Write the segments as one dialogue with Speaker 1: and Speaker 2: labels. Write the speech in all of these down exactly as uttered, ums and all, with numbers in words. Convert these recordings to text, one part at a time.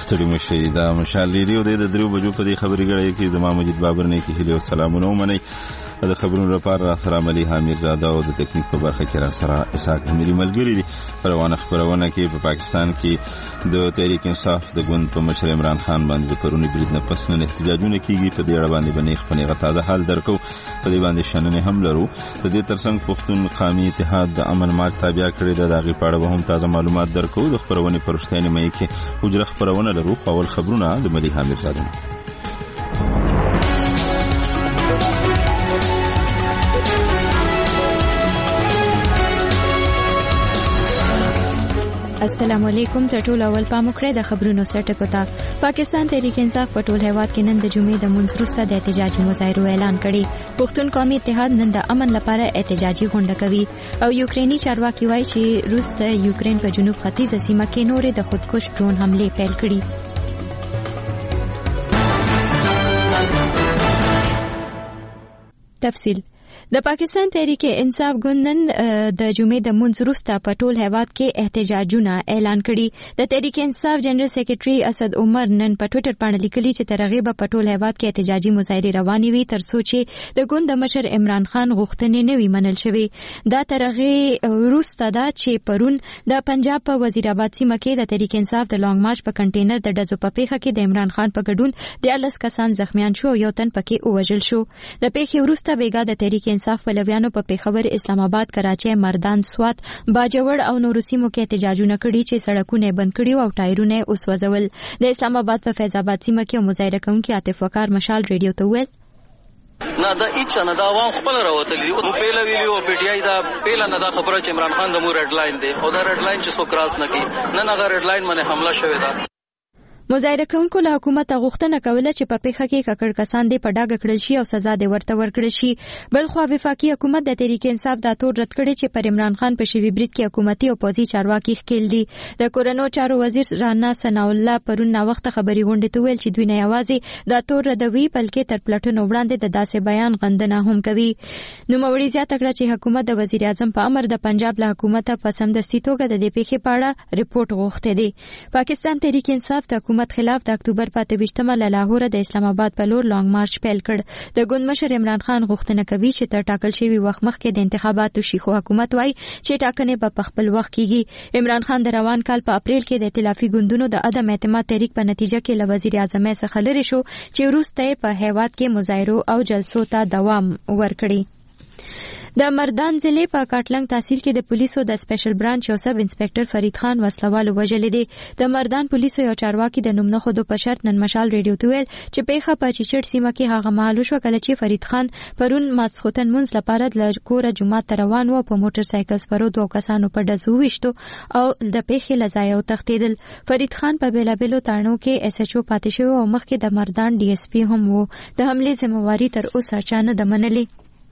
Speaker 1: ستړي مشي دا مشال ریډیو د درو بجو په دې خبرې غړې کې زما مجید بابر نه کې هلي سلامونه ومني د خبرونو لپاره سلام علي حامد زاده او د تکنیک په برخه کې را سره اسحاق اميري ملګری دي. پروانه خبرونه کې په پا پاکستان کې د تحریک انصاف د ګوند په مشر عمران خان باندې پرونی برید نه پس نه احتجاجونه کیږي. په دې اړه باندې باندې خپل غتازه حال درکو په دې باندې شننه هم لرو. د دې ترڅنګ پښتون قومي اتحاد د امن مارچ تابع کړی د دغه پاړه به هم تازه معلومات درکو. د خبرونه پرشتنه مې کې حجره خبرونه لرو. اول خبرونه د ملي حامد زاده.
Speaker 2: السلام علیکم. تر ټولو اول پام وکړئ د خبرونو سرټکو ته. پاکستان تحریک انصاف په ټول هیواد کې نن د جمعې د منځ وروسته د احتجاجي مظاهرو اعلان کړی. پښتون قومي اتحاد نن د امن لپاره احتجاجي غونډه کوي او یوکرینی چارواکي وایي چې روس د یوکرين په جنوب ختیځه سیمه کې نورې د خودکش ډرون حمله پیل کړي. تفصیل. د پاکستان تحریک انصاف ګوند نن د جمعې د منځ وروسته په ټول هیواد کې احتجاجونه اعلان کړي. د تحریک انصاف جنرال سیکریټري اسد عمر نن په ټوئیټر باندې لیکلي چې تر هغه په ټول هیواد کې احتجاجي مظاهرې روانې وي تر څو چې د ګوند د مشر عمران خان غوښتنې نه وي منل شوې. دا تر هغه وروسته دا چې پرون د پنجاب په وزیر آباد سیمه کې د تحریک انصاف د لانګ مارچ په کنټینر د ډزو په پیښه کې د عمران خان په ګډون د لس کسان زخمیان شو او یو تن پکې ووژل شو. د پیښې وروسته بیګا د تحریک انصاف پلویانو په پیښور، اسلام آباد، کراچۍ، مردان، سوات، باجوړ او نورو سیمو کې احتجاجونه کړي چې سړکونه بند کړي او ټایرونه وسوځول. د اسلام آباد په فیض آباد سیمه کې مظاهره کوونکي عاطف وقار مشال ریډیو ته ویل
Speaker 3: نه دا هیڅ نه دا عوام خپل راوتلی او پیله ویلیو پی ټی آی دا پیله نه دا خبره چې عمران خان د مو ریډ لاین دی او دا ریډ لاین چې سو کراس نه کی نه نه ریډ لاین باندې حمله شوې ده.
Speaker 2: مظاهره کوونکو له حکومت غوښتنه کوله چې په پیښه کې ککړ کسان دې په ډاګه کړل شي او سزا دې ورته ورکړل شي. بل خو وفاقي حکومت د تحریک انصاف دا تور رد کړی چې پر عمران خان په شوی برید کې حکومتي او پوځي چارواکي ښکیل دي. د کورونو چارو وزیر رانا ثنا الله پرون نا وخت خبري غونډه ته ویل چې دوی نه یوازې دا تور ردوي بلکې تر پلټونو وړاندې د داسې بیان غندنه هم کوي. نو موري زیاته کړه چې حکومت د وزیر اعظم په امر د پنجاب له حکومت په سمدستي توګه د دې پیښې په اړه ریپورت غوښته دي. پاکستان تحریک انصاف د حکومت خلاف د اکتوبر په پاتويشتمه له لاهور د اسلام آباد په لور لانګ مارچ پیل کړ. د ګوند مشر عمران خان غوښتنه کوي چې تر ټاکل شوی وخت مخکې د انتخاباتو شي، خو حکومت وایي چې ټاکنې په خپل وخت کیږي. عمران خان د روان کال په اپریل کې د ائتلافي ګوندونو د عدم اعتماد تحریک په نتیجه کې له وزیر اعظم څخه لري شو چې وروسته په هیواد کې مظاهرو او جلسو ته دوام ورکړي. د مردان ضلع په کاټلنګ تحصیل کې د پولیسو د سپیشل برانچ یو سب انسپکټر فرید خان وسلوال وژل دي. د مردان پولیسو یو چارواکي د نوم نه خودو په شرط نن مشال ریډیو ته ویل چې پیښه په چچړ سیمه کې هغه مهال شو کله چې فرید خان پرون ماسخوتن منځ لپاره د کوره جمعه ته روان و په موټر سایکل سپرو دوه کسانو په ډزو وشتو او د پیښې لځای او تختیدل. فرید خان په بیلابلو تړنو کې اس ایچ او پاتې شو او مخکې د مردان ډي اس پی هم وو. د حمله ذمہواری تر اوسه چا نه د منلې.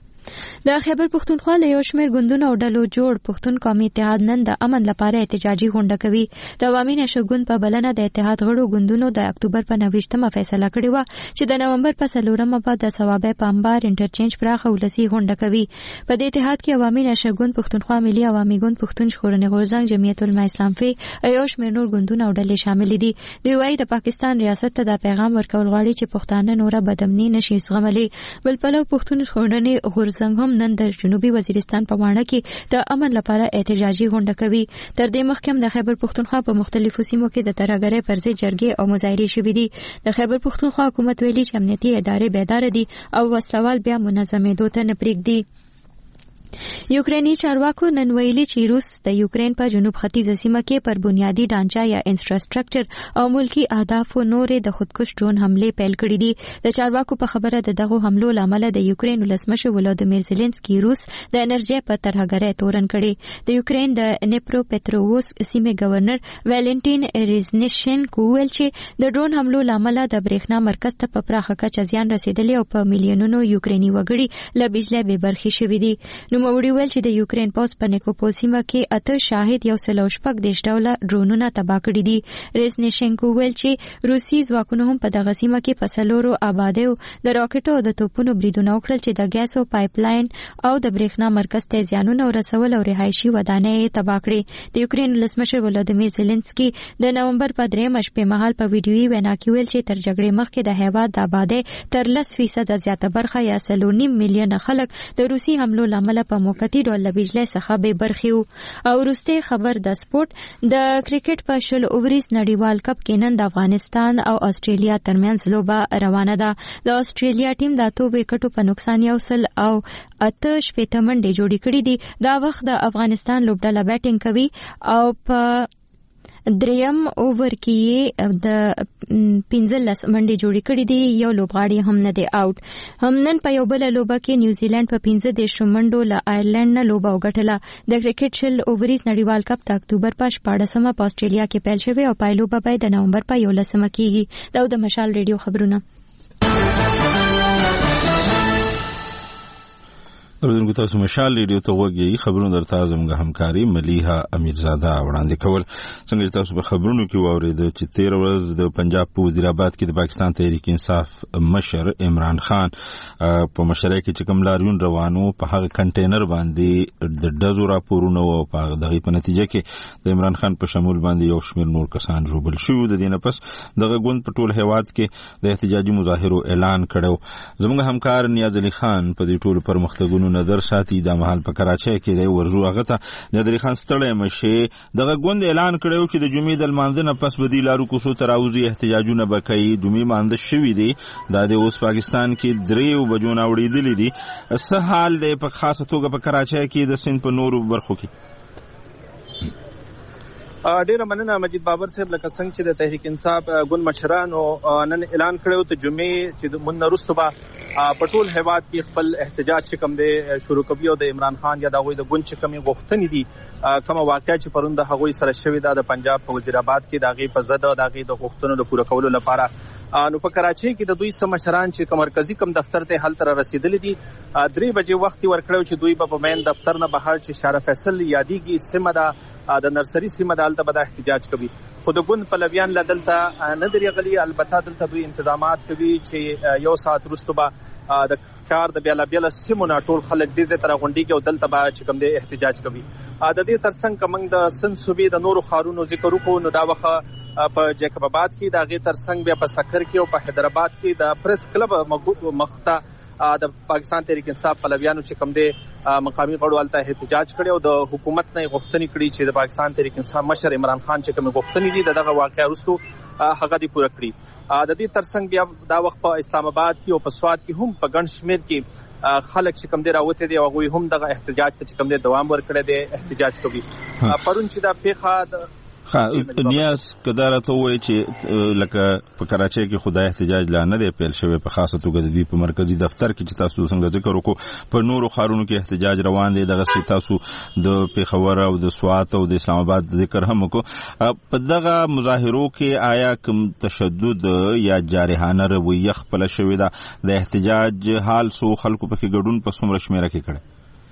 Speaker 2: د خیبر پښتونخوا له یو شمېر ګوندونو او ډلو جوړ پښتون قومي اتحاد نن د امن لپاره احتجاجي غونډه کوي. د عوامي نشو ګوند په بلنه د اتحاد غړو ګوندونو د اکتوبر په نوښتمه فیصله کړې و چې د نومبر په څلورمه بعد د ثوابه په انبار انټرچینج پراخه ولسی غونډه کوي. په دې اتحاد کې عوامي نشو ګوند پښتونخوا ملي عوامي ګوند پښتون ژغورنې غورځنګ جمعیت العلماء اسلام فی او یو شمېر نور ګوندونه او ډلې شامل دي. دوی وايي د پاکستان ریاست ته د پیغام ورکول غواړي چې پښتانه نوره بدامني نشي زغملي. بل پلو پښتون ژغورنې غورځنګ هم نن د جنوبي وزیرستان په وانه کې د امن لپاره احتجاجي غونډه کوي. تر دې مخکې د خیبر پښتونخوا په مختلفو سیمو کې د ترهګرۍ پر ضد جرګې او مظاهرې شوې دي. د خیبر پښتونخوا حکومت ویلي چې امنیتي ادارې بیدار دي او وسلوال بیا منظمېدو ته نه پرېږدي. یوکرینی چارواکو نن ویلي چې روس د یوکرين په جنوب ختیځه سیمه کې پر بنیادی ډانچه یا انفراستراکچر او ملکی اهدافو نورې د خودکش ډرون حمله پیل کړې دي. د چارواکو په خبره د دغه حملو لامل د یوکرين ولسمشر ولادیمیر زيلنسکي روس د انرژي په ترهګرۍ تورن کړي. د یوکرين د نیپرو پټرووس سیمې گورنر والنټین ریزنیشنکو ویل چې د ډرون حملو لامل د برېښنا مرکز ته په پراخه کچه زیان رسیدلی او په میلیونونو یوکرینی وګړي له بجلی بې برخې شوي دي. نو نوموړي ویل چې د یوکرین پوځ په نیکوپول سیمه کې اته شاهد یو سل او شپږ دېرش ډوله ډرونونه تباه کړي دي. ریزنیشنکو ویل چې روسي ځواکونو هم په دغه سیمه کې په څلورو آبادیو د راکټو او د توپونو بریدونه وکړل چې د ګیسو پایپلاین او د برېښنا مرکز ته زیانونه ورسول او رهایشي ودانۍ تباه کړې. د یوکرین ولسمشر ولادیمیر زيلنسکي د نومبر په درېیمه شپې مهال په ویډیويي وینا کې ویل چې تر جګړې مخکې د هیواد د آبادۍ تر لس فیصد زیاته برخه یا څلور نیم میلیونه خلک د روسي حملو لامل په موقتی ډول له بجلی څخه بې برخې وو. او وروستی خبر د سپورت د کرکټ په شل اووريز نړیوال کپ کې نن د افغانستان او استرالیا ترمنځ لوبه روانه ده. د استرالیا ټیم د اتو وکټو په نقصان یو سل او اته شپېته منډې جوړې کړې دي. دا وخت د افغانستان لوبډله بیټینګ کوي او په دریم اوور کې د پنځلس منډې جوړې کړې دي. یو لوبغاړی هم نه دی آوټ. هم نن په یو بل لوبه کې نیوزیلند په پنځه دېرش منډو له آیرلند نه لوبه وګټله. د کرکټ شل اووريز نړیوال کپ د اکتوبر په شپاړسمه په استرالیا کې پیل شوی او پایلوبه به د نومبر په یولسمه کېږي. دا د مشال ریډیو خبرونه.
Speaker 1: اوریدونکو تاسو مشال ریډیو ته وګورئ. خبرونه درته زموږ همکاري ملیحه امیرزاده وړاندې کول. څنګه تاسو په خبرونو کې واوریدل چې تیر ورځ د پنجاب په وزیر آباد کې د پاکستان تحریک انصاف مشر عمران خان په مشرۍ کې چې کوم لاریون روانو په هغه کنټینر باندې د ډزو راپورونه او په دغه په نتیجه کې د عمران خان په شمول باندې یو شمېر نور کسان ژوبل شو. د دې نه پس دغه ګوند په ټول هیواد کې د احتجاجي مظاهرو اعلان کړو. زموږ همکار نیاز علي خان په دې ټول پرمختګونو نظر ساتي. د محل په کراچۍ کې د ورزو هغه ته نادر خان ستړی مشه دغه ګوند اعلان کړو چې د جمعې د لمانځنه پس به دی لارو کوڅو ته راوځي احتجاجونه به کوي. جمعې مانځ شوي دي. دا د اوس پاکستان کې درې بجو نه وړېدلې دي. څه حال دی په خاصه توګه په کراچۍ کې د سند په نورو برخو کې؟
Speaker 4: ډیره مننه مجید بابر صاحب. لکه څنګه چې د تحریک انصاف ګوند مشرانو نن اعلان کړو ته جمعې چې د مون وروسته به په ټول هیواد کې خپل احتجاج چې کوم دی شروع کوي او د عمران خان یا د هغوی د ګوند چې کومې غوښتنې دي کومه واقعه چې پرون د هغوی سره شوې ده د پنجاب په وزیر آباد کې د هغې په ضد د هغې د غوښتنو د پوره کولو لپاره نو په کراچۍ کې د دوی څه مشران چې مرکزي کوم دفتر ته هلته را رسېدلي دي درې بجې وخت ورکړو چې دوی به په مین دفتر نه بهر چې شارع فیصل یادېږي سیمه ده د نرسري سیمه د هلته به د احتجاج کوي. خو د ګوند پلویان له دلته نه درې غلي. البته دلته دوی انتظامات کوي چې یو ساعت وروسته به د ښار د بیاله بیاله سیمو نه ټول خلک دې ځای ته راغونډېږي او دلته به چې کوم دی احتجاج کوي. د دې تر څنګ که موږ د سند صوبې د نورو ښارونو ذکر وکړو نو دا وخت په جیکب آباد کې د هغې تر څنګ بیا په سکر کې او په حیدرآباد کې د پریس کلب مخته د پاکستان تحریک انصاف پلویانو چې کوم دی مقامي غړو هلته احتجاج کړی او د حکومت نه یې غوښتنې کړي چې د پاکستان تحریک انصاف مشر عمران خان چې کومې غوښتنې دي د دغه واقعه وروستو هغه دې پوره کړي. د دې تر څنګ بیا دا وخت په اسلام آباد کې او په سوات کې هم په ګڼ شمېر کې خلک چې کوم دی راوتې دي او هغوی هم دغه احتجاج ته چې کوم دی دوام ورکړی دی احتجاج کوي. پرون چې دا پیښه
Speaker 1: ها نیاز کدار ته وایي چې لکه په کراچۍ کې خدای احتجاج لا نه دی پیل شوی په خاصه توګه د دې په مرکزی دفتر کې چې تاسو څنګه ذکر وکړو په نورو ښارونو کې احتجاج روان دی. دغه سي تاسو د پیښور او د سوات او د اسلام آباد ذکر هم وکړو. په دغه مظاهرو کې آیا کوم تشدد یا جارحانه رویه خپل شوی ده؟ د احتجاج حال سو خلکو په کې ګډون په څومره شمیره کې کړي؟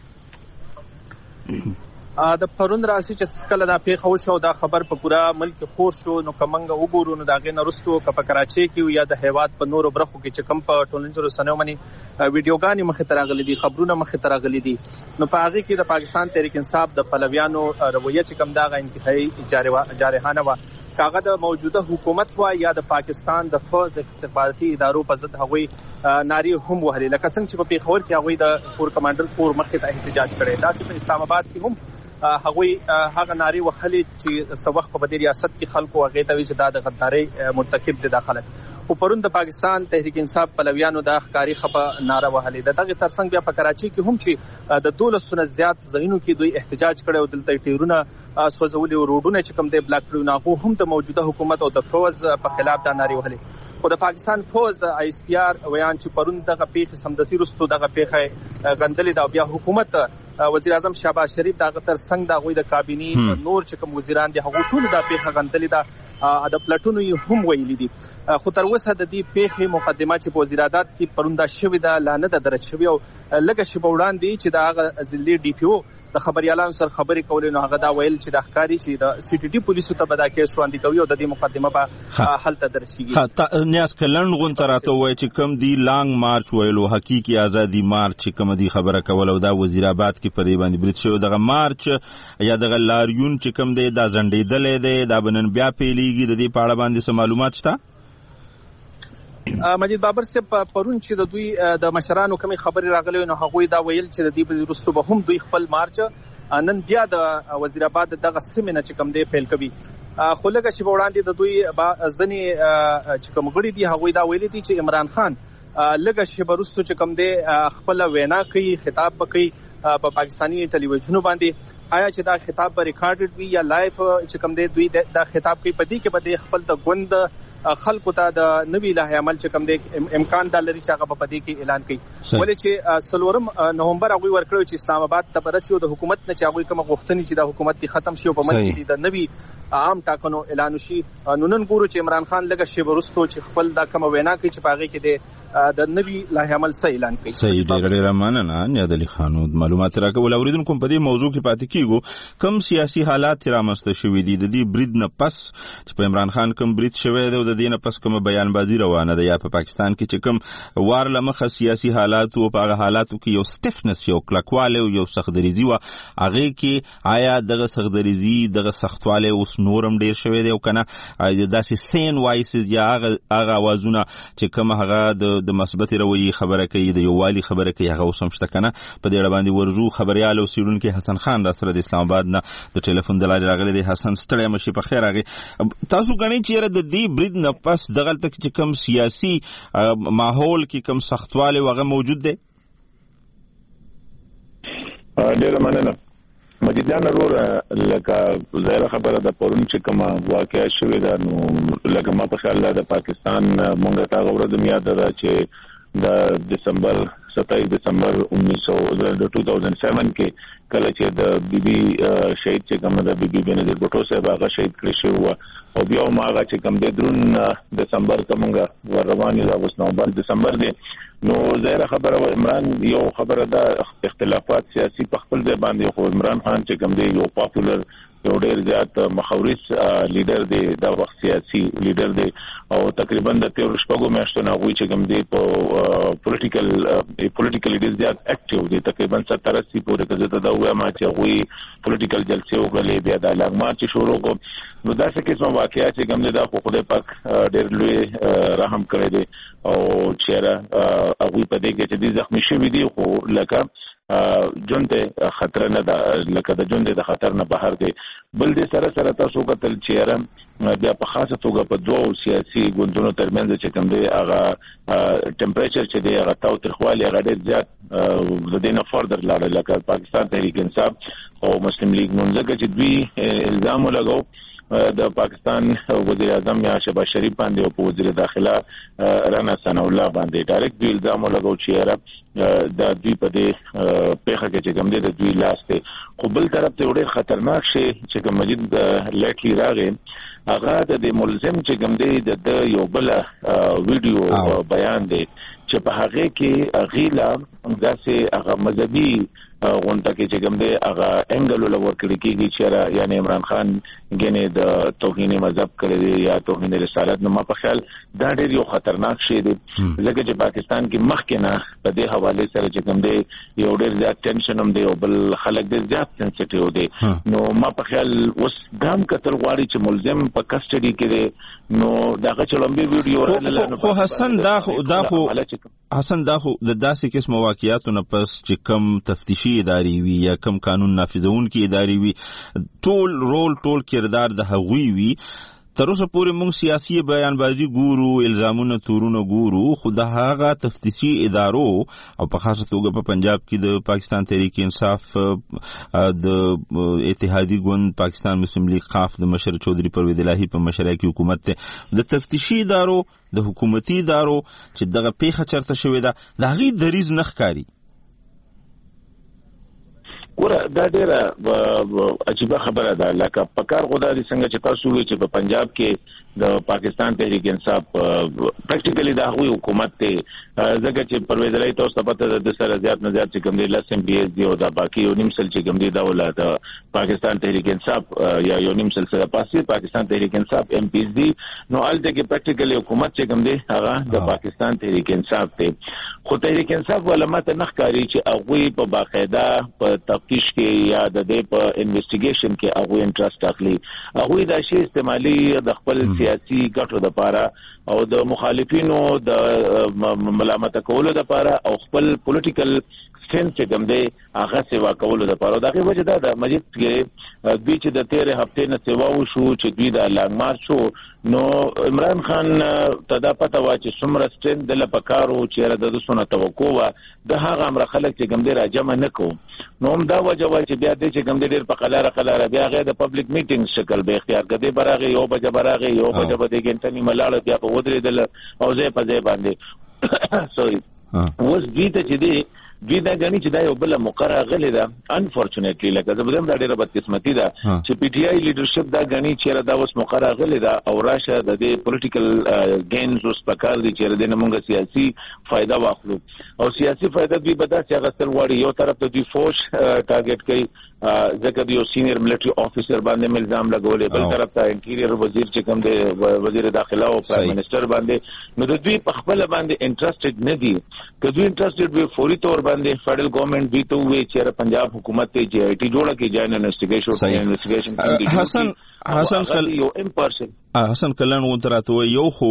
Speaker 4: د پرون راسي چې کله دا پیښه وشو دا خبر په پوره ملک خور شو نو که موږ وګورو نو د هغې نه وروستو که په کراچۍ کې یا د هیواد په نورو برخو کې چې کوم په ټولنیزو رسنیو باندې ویډیوګانې مښې ته راغلي دي خبرونه مښې ته راغلي دي نو په هغې کې د پاکستان تحریک انصاف د پلویانو رویه چې کوم د هغه انتهایي جارحانه وه که هغه د موجوده حکومت وه یا د پاکستان د فوج د استخباراتي ادارو په ضد هغوی نارې هم وهلې لکه څنګه چې په پیښور کې هغوی د کور کمانډر کور مخې ته احتجاج کړی. داسې په اسلام آباد کې هم هغوی هغه نارې وهلې چې څه وخت په دې ریاست کې خلکو هغې ته وایي چې دا د غدارۍ مرتکب دي دا خلک. خو پرون د پاکستان تحریک انصاف پلویانو دا ښکاري خپه ناره وهلې. د دغې تر څنګ بیا په کراچۍ کې هم چې د دولسو نه زیات ځایونو کې دوی احتجاج کړی او دلته یې ټیرونه سوځولي او روډونه چې کوم دی بلاک کړي نو هغو هم د موجوده حکومت او د فوز په خلاف دا نارې وهلې. خو د پاکستان فوز آی اس پی آر ویان چې پرون دغه پیښې سمدستي وروستو دغه پیښه غندلې ده او بیا حکومت وزیر اعظم شهباز شریف دغه تر څنګ د هغوی د کابینې نور چې کوم وزیران دي هغوی ټول دا پیښه غندلې ده د پلټونو یې هم ویلي دي. خو تر اوسه د دې پیښې مقدمه چې په وزیر عدالت کې پرونده شوې ده لا نه ده درج شوې او لږه شیبه وړاندې چې د هغه ضلعي ډي پي او د خبريالانو سره خبرې کولې نو هغه دا ویل چې د ښکاري چې د سی ټي ټي پولیسو ته به دا کیس وړاندې کوي او د دې مقدمه به هلته درج کیږي.
Speaker 1: نیاز کلن غونته راته وایي چې کوم دی لانګ مارچ ویلو حقیقي ازادي مارچ کوم دی خبره کول او دا وزیر آباد کې پرې باندې برید شو دغه مارچ یا دغه لاریون چې کوم دی دا ځنډېدلې دی دا بنن بیا پیلېږي د دې په اړه باندې څه معلومات شته؟
Speaker 4: مجید بابر صاحب پرون چې د دوی د مشرانو کومې خبرې راغلې نو هغوی دا ویل چې د دې وروسته به هم دوی خپل مارچ نن بیا د وزیر آباد دغه سیمه چې کوم دی پیل کوي. خو لږه شیبه وړاندې د دوی ځینې چې کوم غړي دي هغوی دا ویلي دي چې عمران خان لږه شیبه وروسته چې کوم دی خپل وینا کوي خطاب به کوي په پاکستاني ټلویزیونونو باندې. آیا چې دا خطاب به ریکارډډ وي یا لایف چې کوم دی دوی دا خطاب کوي په دې کې به د خپل د ګوند خلکو ته د نوي لایحې عمل چې کوم دی امکان دا لري چې هغه په دې کې اعلان کوي. ولې چې څلورم نومبر هغوی ورکړی چې اسلام آباد ته برسي او د حکومت نه چې هغوی کومه غوښتنې چې د حکومت دی ختم شي او په منځ کې د نوي عام ټاکنو اعلان وشي. نو نن ګورو چې عمران خان لږه شیبه وروسته چې خپل دا کومه وینا کوي چې په هغې کې د د نوي لایحې عمل څه اعلان کوي.
Speaker 1: صحیح ډېره ډېره مننه نیاد علي خان معلومات راکول. اورېدونکو په دې موضوع کې پاتې کېږو کوم سیاسي حالات چې رامنځته شوي دي د دې برید نه پس چې په عمران خان کوم برید شوی دی او د دې نه پس کومه بیانبازي روانه ده یا په پاکستان کې چې کوم وار له مخه سیاسي حالات او په هغه حالاتو کې یو سټفنس یو کلکوالی او یو سختدریزي وه هغې کې آیا دغه سختدریزي دغه سختوالی اوس نور هم ډېر شوی دی او که نه داسې سین وایسز یا هغه اوازونه چې کوم هغه د مثبتې رویې خبره کوي د یووالي خبره کوي هغه اوس هم شته که نه په دې اړه باندې ورځو خبریال او څېړونکی حسن خان را سره د اسلام آباد نه د ټلیفون د لارې راغلی دی. حسن ستړی مه شي په خیر هغې تاسو ګڼئ چې یاره د دې برید نه پس دغلته چې کوم سیاسي ماحول کې کوم سختوالی هغه موجود دی؟
Speaker 5: ډېره مننه مجید جان وروره لکه ظاهره خبره ده پرون چې کومه واقعه شوې ده نو لکه ما په خیال ده د پاکستان مونږ ته هغه ورځ هم یاده ده چې د دسمبر ستایس دسمبر انیس سو د ټو تھاؤزنڈ سیون کې کله چې د بی بی شهید چې کوم د بی بی بنظیر بوټو صاحب هغه شهید کړی شوی و او بیا هم هغه چې کوم د درون دسمبر کومه ور روانې ده اوس نومبر دسمبر دی نو ظاهره خبره عمران یو خبره ده اختلافات سیاسي په خپل ځای باندې خو عمران خان چې کوم دی یو پاپولر یو ډېر زیات مخورس لیډر دی دا وخت سیاسي لیډر دی او تقریبا د تیرو شپږو میاشتو نه هغوی چې کوم دی په پولیټیکل پولیټیکلی ډېر زیات اکټیو دی تقریبا ستر اسي پورې که زه ته دا ووایم چې هغوی پولیټیکل جلسې وکړلې بیا د لانګ مارچ شروع کړو نو داسې قسمه واقعه چې کوم دی دا خو خدای پاک ډېر لوی رحم کړی دی او چېرې هغوی په دې کې چې دوی زخمي شوي دي خو لکه جون ته خطر نه ده لکه د جون د خطر نه بهر دی. بل دې سره سره تاسو کتل چې بیا په خاصه توګه په دوه سیاسي ګوندونو ترمنځ چې کوم دی هغه ټمپریچر چې دی هغه تاو ترخوالي هغه ډېر زیات د دې نه فردر لاړل لکه پاکستان تحریک انصاف او مسلم لیگ نون ځکه چې دوی الزام ولګاو د پاکستان وزیر اعظم یا شهباز شریف باندې او په وزیر داخله رانا ثناء الله باندې ډایرکټ دوی الزام ولګاو چې د دوی په دې پیښه کې چې کوم دی د دوی لاس دی خو بل طرف ته ډېر خطرناک شی چې کوم مجید لیټلی راغی هغه د ملزم چې کوم دی د یو بل ویډیو بیان دی چې په هغې کې هغې لا داسې هغه مذهبي غونډه کې چې کوم دی هغه انګل له ورکړي کېږي چې یعنې عمران خان ګنې د توهین مذهب کړی دی یا توهین رسالت نو ما په خیال دا ډېر یو خطرناک شی دی ځکه چې پاکستان کې مخکې نه په دې حوالې سره چې کوم دی یو ډېر زیات ټینشن هم دی او بل خلک ډېر زیات سنسټیو دی نو ما په خیال اوس دا هم کتل غواړي چې ملزم په کسټډي کې دی نو دغه چې لومبي ویډیو
Speaker 1: خو حسن دا خو دا خو حسن دا خو د داسې قسم واقعیاتو نه پس چې کم تفتیشي ادارې وي یا کم قانون نافذونکي ادارې وي ټول رول ټول کردار د هغوی وي تر اوسه پورې موږ سیاسي بیانبازي ګورو الزامونه تورونه ګورو خو د هغه تفتیشي ادارو او په خاصه توګه په پنجاب کې د پاکستان تحریک انصاف د اتحادي ګوند پاکستان مسلم لیگ قاف د مشر چودھری پرویز الهی په مشرۍ کې حکومت ته د تفتیشي ادارو د حکومتي ادارو چې دغه پیښه چرته شوې ده د هغې دریځ نه ښکاري.
Speaker 5: ګوره دا ډېره عجیبه خبره ده. لکه په کار خو دا دي څنګه چې تاسو وایئ چې په پنجاب کې د پاکستان تحریک انصاف پریکټیکلی د هغوی حکومت دی، ځکه چې پرویز راي تاسو ته پته ده د سره زیات نه زیات چې کوم دی لس ایم پي ایس دی او دا باقي یو نیم سل چې کوم دی دا ولا د پاکستان تحریک انصاف یا یو نیم سل سره پاسې پاکستان تحریک انصاف ایم پیز دی. نو الته کې پریکټیکلی حکومت چې کوم دی هغه د پاکستان تحریک انصاف دی. خو تحریک انصاف ولا ماته نه ښکاري چې هغوی په باقاعده په تفتیش کې یا د دې په انویسټیګیشن کې هغوی انټرست اخلي. هغوی دا شی استعمالي د خپل سیاسي ګټو لپاره او د مخالفینو د ملامت کولو لپاره او خپل پولیټیکل سټینډ چې کوم دی هغه سیوا کولو لپاره. دا غي وجه دا د مجید کې دوی چې د تیرې هفتې نه سیوا وشو چې دوی د لانګ مارچ شو، نو عمران خان ته دا پته وا چې څومره سټینډ د لپکارو چې د دوسونه توقع وا د هغه امر خلک چې کوم دی راجمع نکو. نو هم دا وجه وا چې بیا دې چې کوم دی ډېر په قلاره قلاره بیا غي د پبلک میټینګ شکل به اختیار کړي، برغه یو بجه برغه یو بجه بده ګنټنی ملاړه بیا په ودرې دل او زه په ځای باندې سوري اوس دوی ته چې دی دوی دا غني چې دا یو بل مقرره غلې ده. انفورچونټلی لکه زه بدم دا ډیره بدقسمتي ده چې پی ټی آی لیډرشپ دا غني چې دا اوس مقرره غلې ده او راشه د دې پولیټیکل ګینز اوس پکار دي چې د موږ سیاسي فائدہ واخلو او سیاسي فائدہ دوی به دا چې هغه تل وړي. یو طرف ته دوی فوج ټارګټ کوي ځکه یو سینیئر ملټری افیسر باندې الزام لګولې، بل طرف ته انټیریئر وزیر چې کوم دی وزیر داخله او پرایم منسٹر باندې. نو دوی په خپل باندې انټرېسټډ نه دي. که دوی انټرېسټډ وي فوري طور باندې فدرل ګورنمنت دوی ته وایي چې پنجاب حکومت ته جی آی ټي جوړه کې جاین انویسټیګیشن انویسټیګیشن حسن
Speaker 1: حسن خل
Speaker 5: یو امپرسن
Speaker 1: حسن کلن وتراته یو خو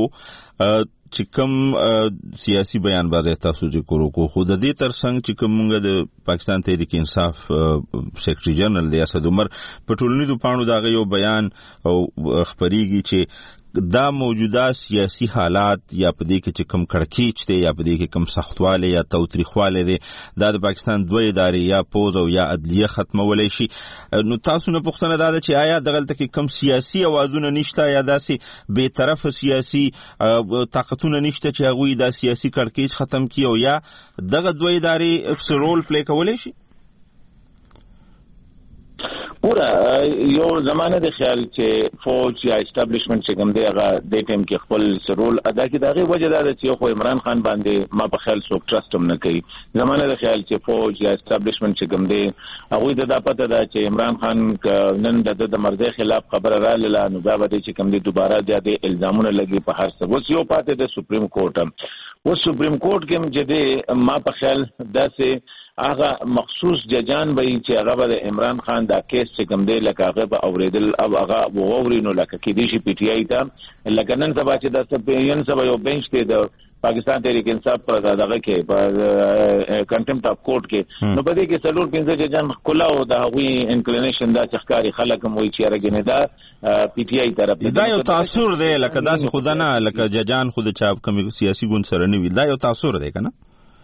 Speaker 1: چې کوم سیاسي بیان باندې تاسو ذکر وکړو، خو د دې ترڅنګ چې کوم موږ د پاکستان تحریک انصاف سیکریټری جنرال دی اسد عمر په ټولنیزو پاڼو دا یو بیان او خبريږي چې دا موجوده سیاسي حالات یا په دې کې چې کوم کړکېچ دی یا په دې کې کوم سختواله یا توتریخواله دی دا د پاکستان دوه ادارې یا پوز او یا عدلیه ختمولای شي. نو تاسو نه پوښتنه دا ده چې آیا دغلته کې کوم سیاسي اوازونه نشته یا داسې به طرف سیاسي طاقتونه نشته چې هغه دا سیاسي کړکېچ ختم کړي او یا دغه دوه ادارې څه رول پلی کولای شي؟
Speaker 5: پورا یو زمانه د خیال چې فوج یا اسټابلیشمنت چې کوم دی هغه د ټیم کې خپل رول ادا کړي. دا غي وجه دا ده چې خو عمران خان باندې ما په خیال څوک ټرست هم نه کوي. زمانه د خیال چې فوج یا اسټابلیشمنت چې کوم دی هغه د دا پته ده چې عمران خان نن د د مرزي خلاف خبره را لاله نو دا به چې کوم دی دوباره د الزامونه لګي په هر څه. اوس یو پاتې د سپریم کورټ هم اوس سپریم کورټ کې هم چې ما په خیال داسې هغه مخصوص ججان به چې هغه به عمران خان دا کیس چې کوم دی لکه هغه به اوریدل او هغه وورینو لکه کې دی شي پی ټی آی ته لکه نن سبا چې د سپین سبا یو بنچ دی د پاکستان تحریک انصاف پر دغه کې په کنټمپټ اف کورټ کې نو په دې کې څلور پنځه ججان کلا او د هغوی انکلینیشن دا چخکاری خلک هم وایي چې راګنه دا پی ټی آی طرف
Speaker 1: دا یو تاثیر دی لکه داسې خود نه لکه ججان خود چا کوم سیاسي ګوند سره نه وي دا یو تاثیر دی کنه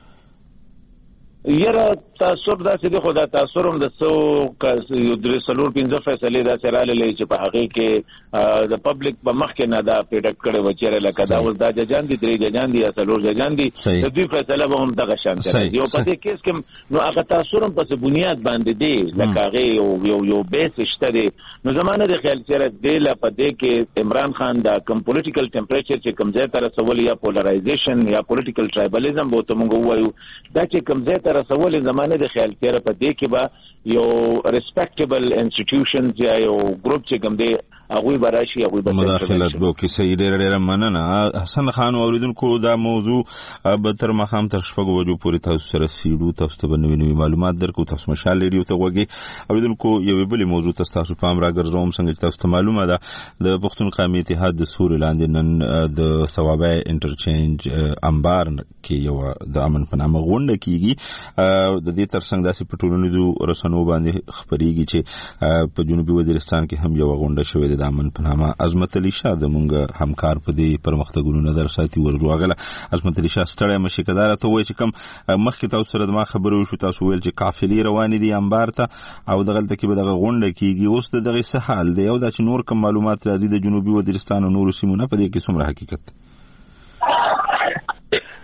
Speaker 5: یره تاثیر داسې دی خو دا تاثیر هم د څو یو درې څلور پنځه فیصلې داسې راغلې چې په هغې کې د پبلک په مخ کې نه دا پریډکټ کړی و چېرې لکه دا اوس دا ججان دي درې ججان دي یا څلور ججان دي د دوی فیصله به هم دغه شان کوي. یو په دې کیس کې نو هغه تاثیر هم پسې بنیاد باندې دی لکه هغې یو یو بیس شته دی. نو زمانه د خیال چېرې دی لا په دې کې عمران خان دا کوم پولیټیکل ټمپریچر چې کوم ځای ته رسول یا پولرایزیشن یا پولیټیکل ټرایبلیزم به ورته موږ ووایو دا چې کوم ځای ته رسول زمانه د خیال تیره په دې کې به یو ریسپیکټیبل انسټیټیوشنز یا یو ګروپ چې کوم دی هغوی به راشي هغوی به
Speaker 1: مداخلت وکړي. صحیح ډېره ډېره مننه حسن خان. اوریدونکو دا موضوع به تر ماښام تر شپږو بجو پورې تاسو سره څېړو، تاسو ته به نوي نوي معلومات درکړو. تاسو مشال ریډیو ته غوږئ. اوریدونکو یوې بلې موضوع ته ستاسو پام راګرځوم. څنګه چې تاسو ته معلومه ده د پښتون قومي اتحاد د سوري لاندې نن د ثوابه انټرچینج انبار کې یو د امن په نامه غونډه کېږي. د دې ترڅنګ داسې په ټولنیزو رسنیو باندې خپرېږي چې په جنوبي وزیرستان کې هم یو غونډه شوې ده د امن په نامه. عظمت علي شاه زموږ همکار په دې پرمختګونو نظر ساتي ورغله. عظمت علي شاه ستړی مشي کدار ته وایي چې کوم مخکې تاسو سره د ما خبرو شو تاسو ویل چې قافلې روانې دي انبار ته او دغلته کې به دغه غونډه کېږي. اوس د دغه څه حال دی او دا چې نور کوم معلومات راځي د جنوبي وزیرستان او نورو سیمو نه په دې کې څومره حقیقت؟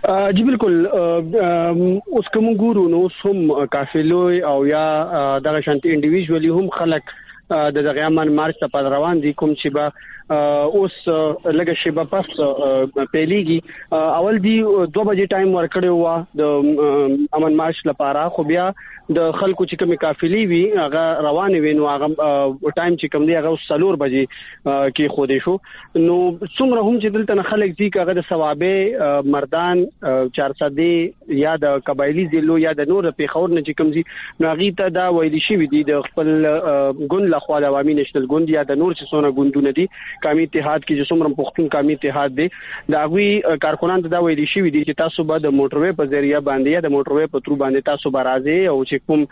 Speaker 6: جی بالکل اوس کوم ګورو نو سم قافلوي او یا دغه شانتي انډیویډوالي هم خلک د دغه امن مارچ ته روان دي کوم چې با اوس لګه شی په پاس پیلېږي اول دی دوه بجې ټایم ورکړی و د امن مارچ لپاره خو بیا د خلکو چې کومه قافلې وي هغه روانې وي نو هغه ټایم چې کوم دی هغه څلور بجې کې خو دې شو نو څومره هم چې دلته خلک دي هغه د ثوابه مردان چار سده یا د قبایلی ضلعو یا د نور پیښور نه چې کوم دي نو هغه ته دا ویل شي وي د خپل ګوند لخوا د عوامي نېشنل ګوند یا د نور څه څونه ګوندونه دي قومي اتحاد کې چې څومره پښتون قومي اتحاد دی دا غوي کارکونان ته دا ویل شي وي چې تاسو به د موټروي په ذریعہ باندې یا د موټروي په تر باندې تاسو به راځي او چې کوم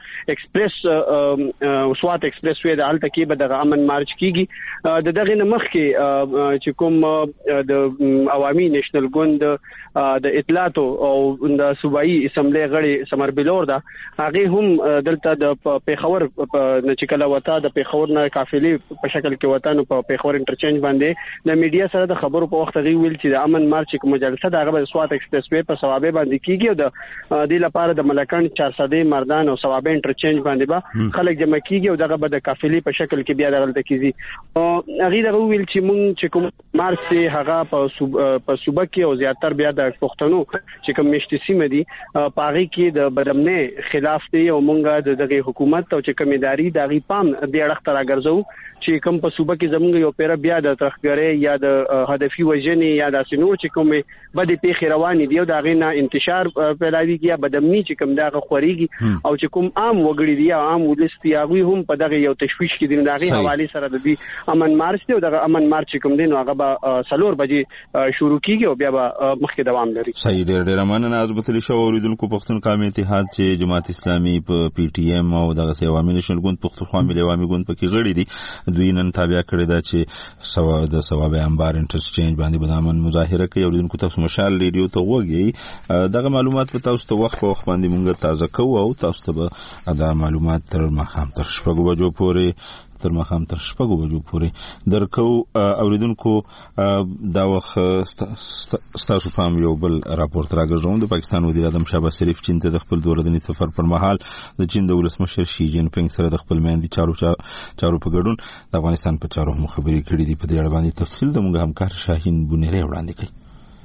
Speaker 6: ایکسپریس سوات ایکسپریس وې د حالت کې به د امن مارچ کیږي د دغه نمخ کې چې کوم د عوامي نېشنل ګوند د اطلاعات او د صوبایي اسمبلی غړي سمر بلور دا هغه هم دلته د پیښور نه چې کله وتا د پیښور نه قافلې په شکل کې وتا نو په پیښور انټرچینج باندې د میډیا سره د خبرو په وخت غوي ویل چې د امن مارچ کوم جلسه دغه د سوات ایکسپریس وې په ثوابه باندې کیږي او د دې لپاره د ملکان چار سده مردان او ثوابه انټرچینج باندې به خلک جمع کیږي او دغه به د قافلې په شکل کې بیا دغه کیږي او هغه دغه ویل چې مونږ چې کوم مارچ هغه په په صوبه کې او زیاتره بیا د پښتنو چې کوم مشتسي مدي پاغي کې د بدمنه خلاف دی او مونږه دغه حکومت او چې کوم اداري دغه پام د اړخ تر راګرځو چې کوم په صوبه کې زمونږ یو پیر بیا د ترخګری یا د هدفي وژنې یا د سينور چې کوم بده پیښ روانې دی او دغه نه انتشار پیلاویږي یا بدمنی چې کوم دغه خوريږي او چې کوم عام وګړي دی عام ولستي هغه هم په دغه یو تشويش کې دي دغه حواله سره د دې امن مارچ دی او دغه امن مارچ کوم دی نو هغه به سلور بجې شروع کیږي او بیا به مخکې دوام لري.
Speaker 1: صحیح ډېر ډېر مننه عزت الله شو اوریدونکو پښتون قومي اتحاد چې جماعت اسلامي په پی ټی ایم او دغه عوامي نشل ګوند پښتونخوا ملي عوامي ګوند پکې غړي دي دوی نن تابع کړی دا چې سوا د ثواب انبار انټرچینج باندې بدامن مظاهره کوي اوریدونکو تاسو مشال ریډیو ته وګورئ دغه معلومات په تاسو ته وخت په وخت باندې مونږ تازه کوو او تاسو ته دا معلومات تر مخام تر شپږ بجو پورې تر مخام تر شپږ بجو پورې درکو اوریدونکو دا وخت ستاسو پام یو بل راپورټ راګرځوم د پاکستان وزیر اعظم شهباز شریف چین ته د خپل دولتي سفر پر مهال د چین د ولسمشر شي جین پینګ سره د خپل میندې چارو چارو په ګډون د افغانستان په چارو مخابري کړې دي په دې اړه باندې تفصیل د موږ همکار شاهین بونیری وړاندې کوي.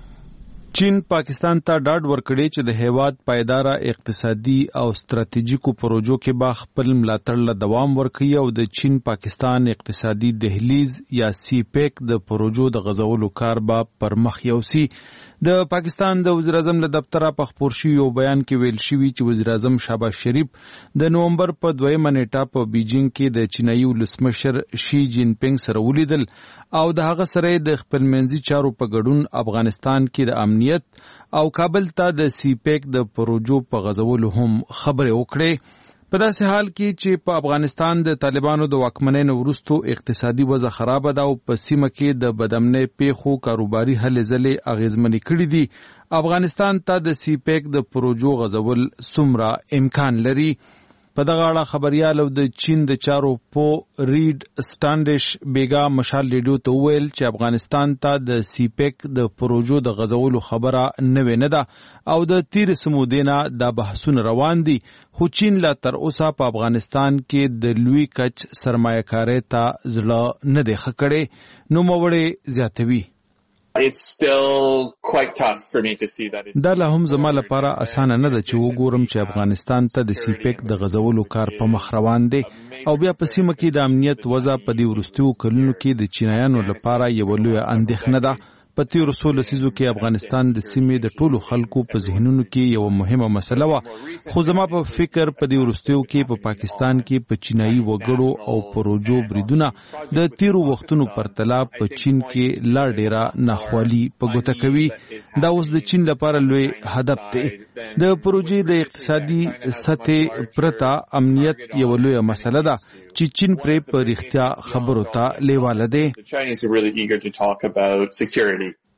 Speaker 7: چین پاکستان ته ډاډ ورکړي چې د هیواد پایداره اقتصادي او ستراتیژیکو پروژو کې با خپل ملاتړ له دوام ورکړي او د چین پاکستان اقتصادي دهلیز یا سی پیک د پروژو د غزولو کار با پر مخ یوسي. د پاکستان د وزیر اعظم له دفتره په خبر شوی یو بیان کې ویل شوی چې وزیر اعظم شهباز شریف د نومبر په دویمه نیټه په بیجینګ کې د چینایي ولسمشر شي جین پینګ سره ولیدل او د هغه سره د خپلمنځي چارو په ګډون افغانستان کې د امنیت او کابل ته د سی پیک د پروژو په غزولو هم خبرې وکړې. په داسې حال کې چې په افغانستان د طالبانو د واکمنۍ نه وروسته اقتصادي وضع خراب ده او په سیمه کې د بدامنۍ پیښو کاروباري هلې ځلې اغیزمنې کړې دي افغانستان ته د سی پیک د پروژو غزول څومره امکان لري. په دغه اړه خبريال او د چین د چارو په ریډ سټانډش بیگا مشال ریډیو ته ویل چې افغانستان ته د سی پیک د پروژو د غزولو خبره نه نه ده او د تیر سمودینا د بحثونه روان دي خو چین لا تر اوسه په افغانستان کې د لوی کچ سرمایه‌کاري ته ځړه نه دی خکړې نو موړې زیاتوي.
Speaker 8: It's still quite tough for me to see that.
Speaker 7: دا له هم زما لپاره اسانه نه ده چې وګورم چې افغانستان ته د سی پیک د غزولو کار په مخ روان دی او بیا په سیمه کې د امنیت وضع په دې وروستیو کلونو کې د چینایانو لپاره یو لوی اندېښنه ده. په تیرو څو لسیزو کې افغانستان د سیمې د ټولو خلکو په ذهنونو کې یو مهمه مسله وه خو زما په فکر په دې وروستیو کې په پاکستان کې په چینایي وګړو او پروژو بریدونه د تیرو وختونو پرتله په چین کې لا ډیره ناخوالي په ګوته کوي. دا اوس د چین لپاره لوی هدف دی. د پروژې د اقتصادي سطح پرته امنیت یو لوی مسله ده چې چین پرې په رښتیا خبرو ته لیواله دی.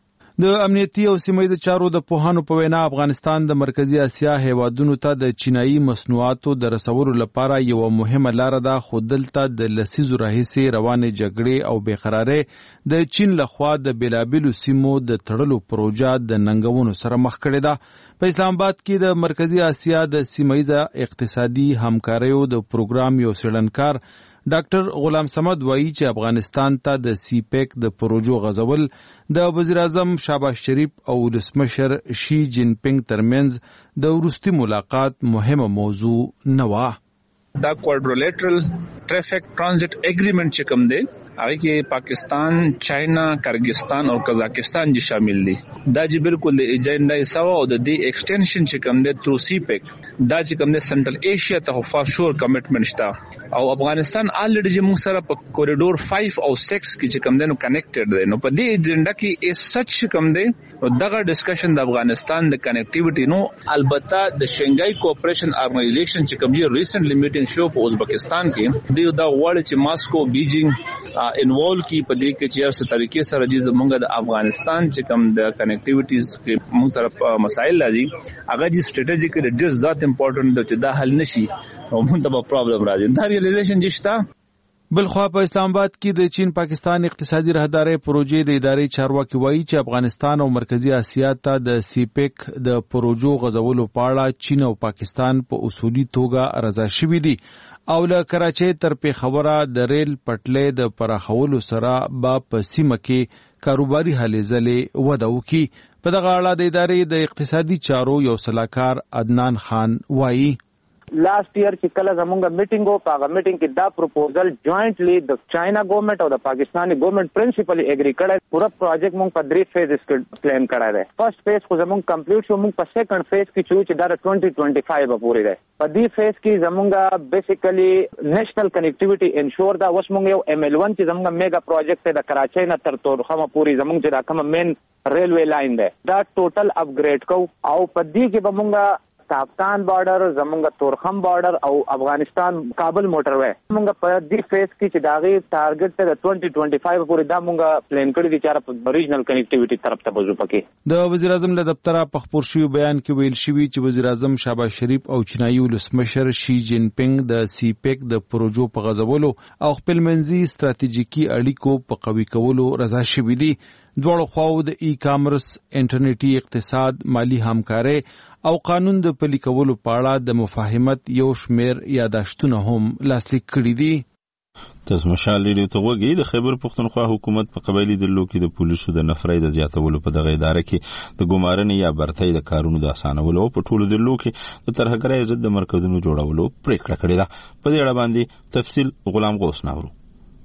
Speaker 7: د امنیتي او سیمه‌ییزو چارو د پوهانو په وینا افغانستان د مرکزی اسیا هیوادونو ته د چینایي مصنوعاتو د رسولو لپاره یو مهمه لار ده، خو دلته د لسیزو راهیسې روانې جګړې او بېقرارۍ د چین لخوا د بېلابېلو سیمو د تړلو پروژه د ننګونو سره مخ کړې ده. په اسلام آباد کې د مرکزی اسیا د سیمه‌ییزه اقتصادي همکاریو د پروګرام یو څېړنکار ډاکټر غلام صمد وایي چې افغانستان ته د سی پیک د پروژو غځول د وزیر اعظم شهباز شریف او ولسمشر شي جین پینګ ترمنځ د وروستي ملاقات مهمه موضوع نه وه.
Speaker 9: دا کوادریلیټرل ټریفیک ټرانزیت اګریمنٹ چې کوم دی هغه کې پاکستان، چاینا، کرغستان او قزاقستان جی شامل دي. دا چې بالکل د ایجنډا سوا او د دې ایکسټنشن چې کوم دی ترو سی پیک دا چې کوم دی سنټرل ایشیا ته فار شور کمټمنټ شته او افغانستان الریډي چې موږ سره په کوریډور پنځه او شش کې چې کوم دی نو کنیکټډ دی. نو په دې ایجنډا کې اس سچ کوم دی او دغه ډسکشن د افغانستان د کنیکټیویټي نو البته د شنګای کوآپریشن ارګنایزیشن چې کوم دی ریسنټلی میټینګ شو په ازبکستان کې دی دا وړ چې ماسکو بیجینګ انوالو کی په دې کې چې هر څه طریقې سره چې زمونږ د افغانستان چې کوم د کنیکټیویټیز کې موږ سره مسایل لازم هغه چې سټریټیجیکلی ډیر ذات امپورټنت دی چې دا حل نشي او موږ ته به پرابلم راځي. دا ریلایزیشن چې شته.
Speaker 7: بلخوا په اسلام آباد کې د چین پاکستان اقتصادي راهدارۍ پروژې د ادارې چارواکي وایي چې افغانستان او مرکزی اسیا ته د سی پیک د پروژو غځولو په اړه چین او پاکستان په اصولي توګه رضا شوي دي او له کراچۍ تر پیښوره د ریل پټلۍ د پراخولو سره به په سیمه کې کاروباري هلې ځلې وده وکړي. په دغه اړه د ادارې د اقتصادي چارو یو سلاکار عدنان خان وایي
Speaker 10: لاست ایئر چې کله زمونږ میټینګ وو په هغه میټینګ کې دا پروپوزل جوائنټلی د چاینا ګورنمنت او د پاکستاني ګورنمنت پرنسپلی اګری کړی. پورا پروجیکټ مونږ په درې فیزز کې پلان کړی دی. فرست فیز خو زمونږ کمپلیټ شو، مونږ په سیکنډ فیز کې چې چې دا د ټوئنټي ټوئنټي فایو پورې دی. په دې فیز کې زمونږ بیسیکلی نیشنل کنیکټیویټي انشور دا اوس مونږ یو ایم ایل ون چې زمونږ میگا پروجیکټ دی د کراچۍ نه تر تورخم پورې زمونږ چې دا کوم مین ریلوی لاین دی دا ټوټل اپګریډ کو او په دې کې به مونږ تاپتان بارډر زمونږ تورخم بارډر او افغانستان کابل موټروي مونږ په دې فیز کې چې داغي ټارګټ ته ټوئنټي ټوئنټي فایو پورې دا مونږ پلان کړی دي چې په ریجنل کنیکټیویټي طرف ته بزو پکې.
Speaker 7: د وزیر اعظم له دفتره په خبر شوی بیان کې ویل شوی چې وزیر اعظم شهباز شریف او چینایي ولسمشر شي جین پینګ د سی پیک د پروژو په غځولو او خپل منځي ستراتیژیکي اړیکو په قوي کولو رضا شوي دي. دواړو خواو د ای کامرس، انټرنیټي اقتصاد، مالی همکاري او قانون د پلي کولو په اړه د مفاهمت یو شمېر یاداشتونه هم لاسلیک کړي دي.
Speaker 1: تاسو مشال لري ته وګورئ د خیبر پښتونخوا حکومت په قبایلی دلو کې د پولیسو د نفرای د زیاتولو په دغه اداره کې د ګمارنې یا برتۍ د کارونو د اسانولو په ټولو دلو کې د ترهګرۍ ضد د مرکزونو جوړولو پریکړه کړې ده. په دې اړه باندې تفصیل غلام غوث ناورو.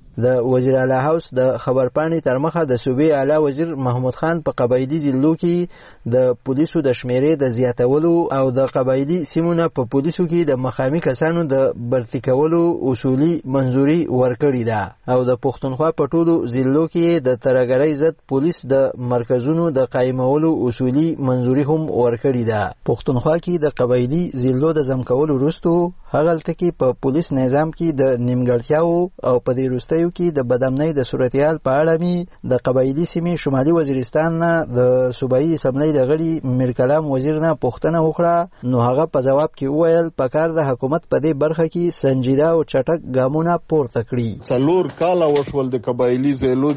Speaker 11: د وزیر اعلی هاوس د خبرپاڼې تر مخه د صوبې اعلی وزیر محمود خان په قبایلی ضلعو کې د پولیسو د شمیرې د زیاتولو او د قبایلی سیمونو په پولیسو کې د مقامي کسانو د برتي کولو اصولي منځوري ورکړې ده او د پښتونخوا په ټولو ضلعو کې د ترهګرۍ ضد پولیس د مرکزونو د قایمولو اصولي منځوري هم ورکړې ده. پښتونخوا کې د قبایلی ضلعو د ضم کولو وروسته هغلته کې په پولیس نظام کې د نیمګړتیاو او په دې وروستیو کې د بدامنۍ د صورتحال په اړه می د قبایلی سیمې شمالي وزیرستان نه د صوبایي اسمبلی د غړي میر کلام وزیر نه پوښتنه وکړه نو هغه په جواب کې وویل پکار د حکومت په دې برخه کې سنجیده او چټک ګامونه پورته کړي.
Speaker 12: څلور کاله وشول د قبایلی ضلعو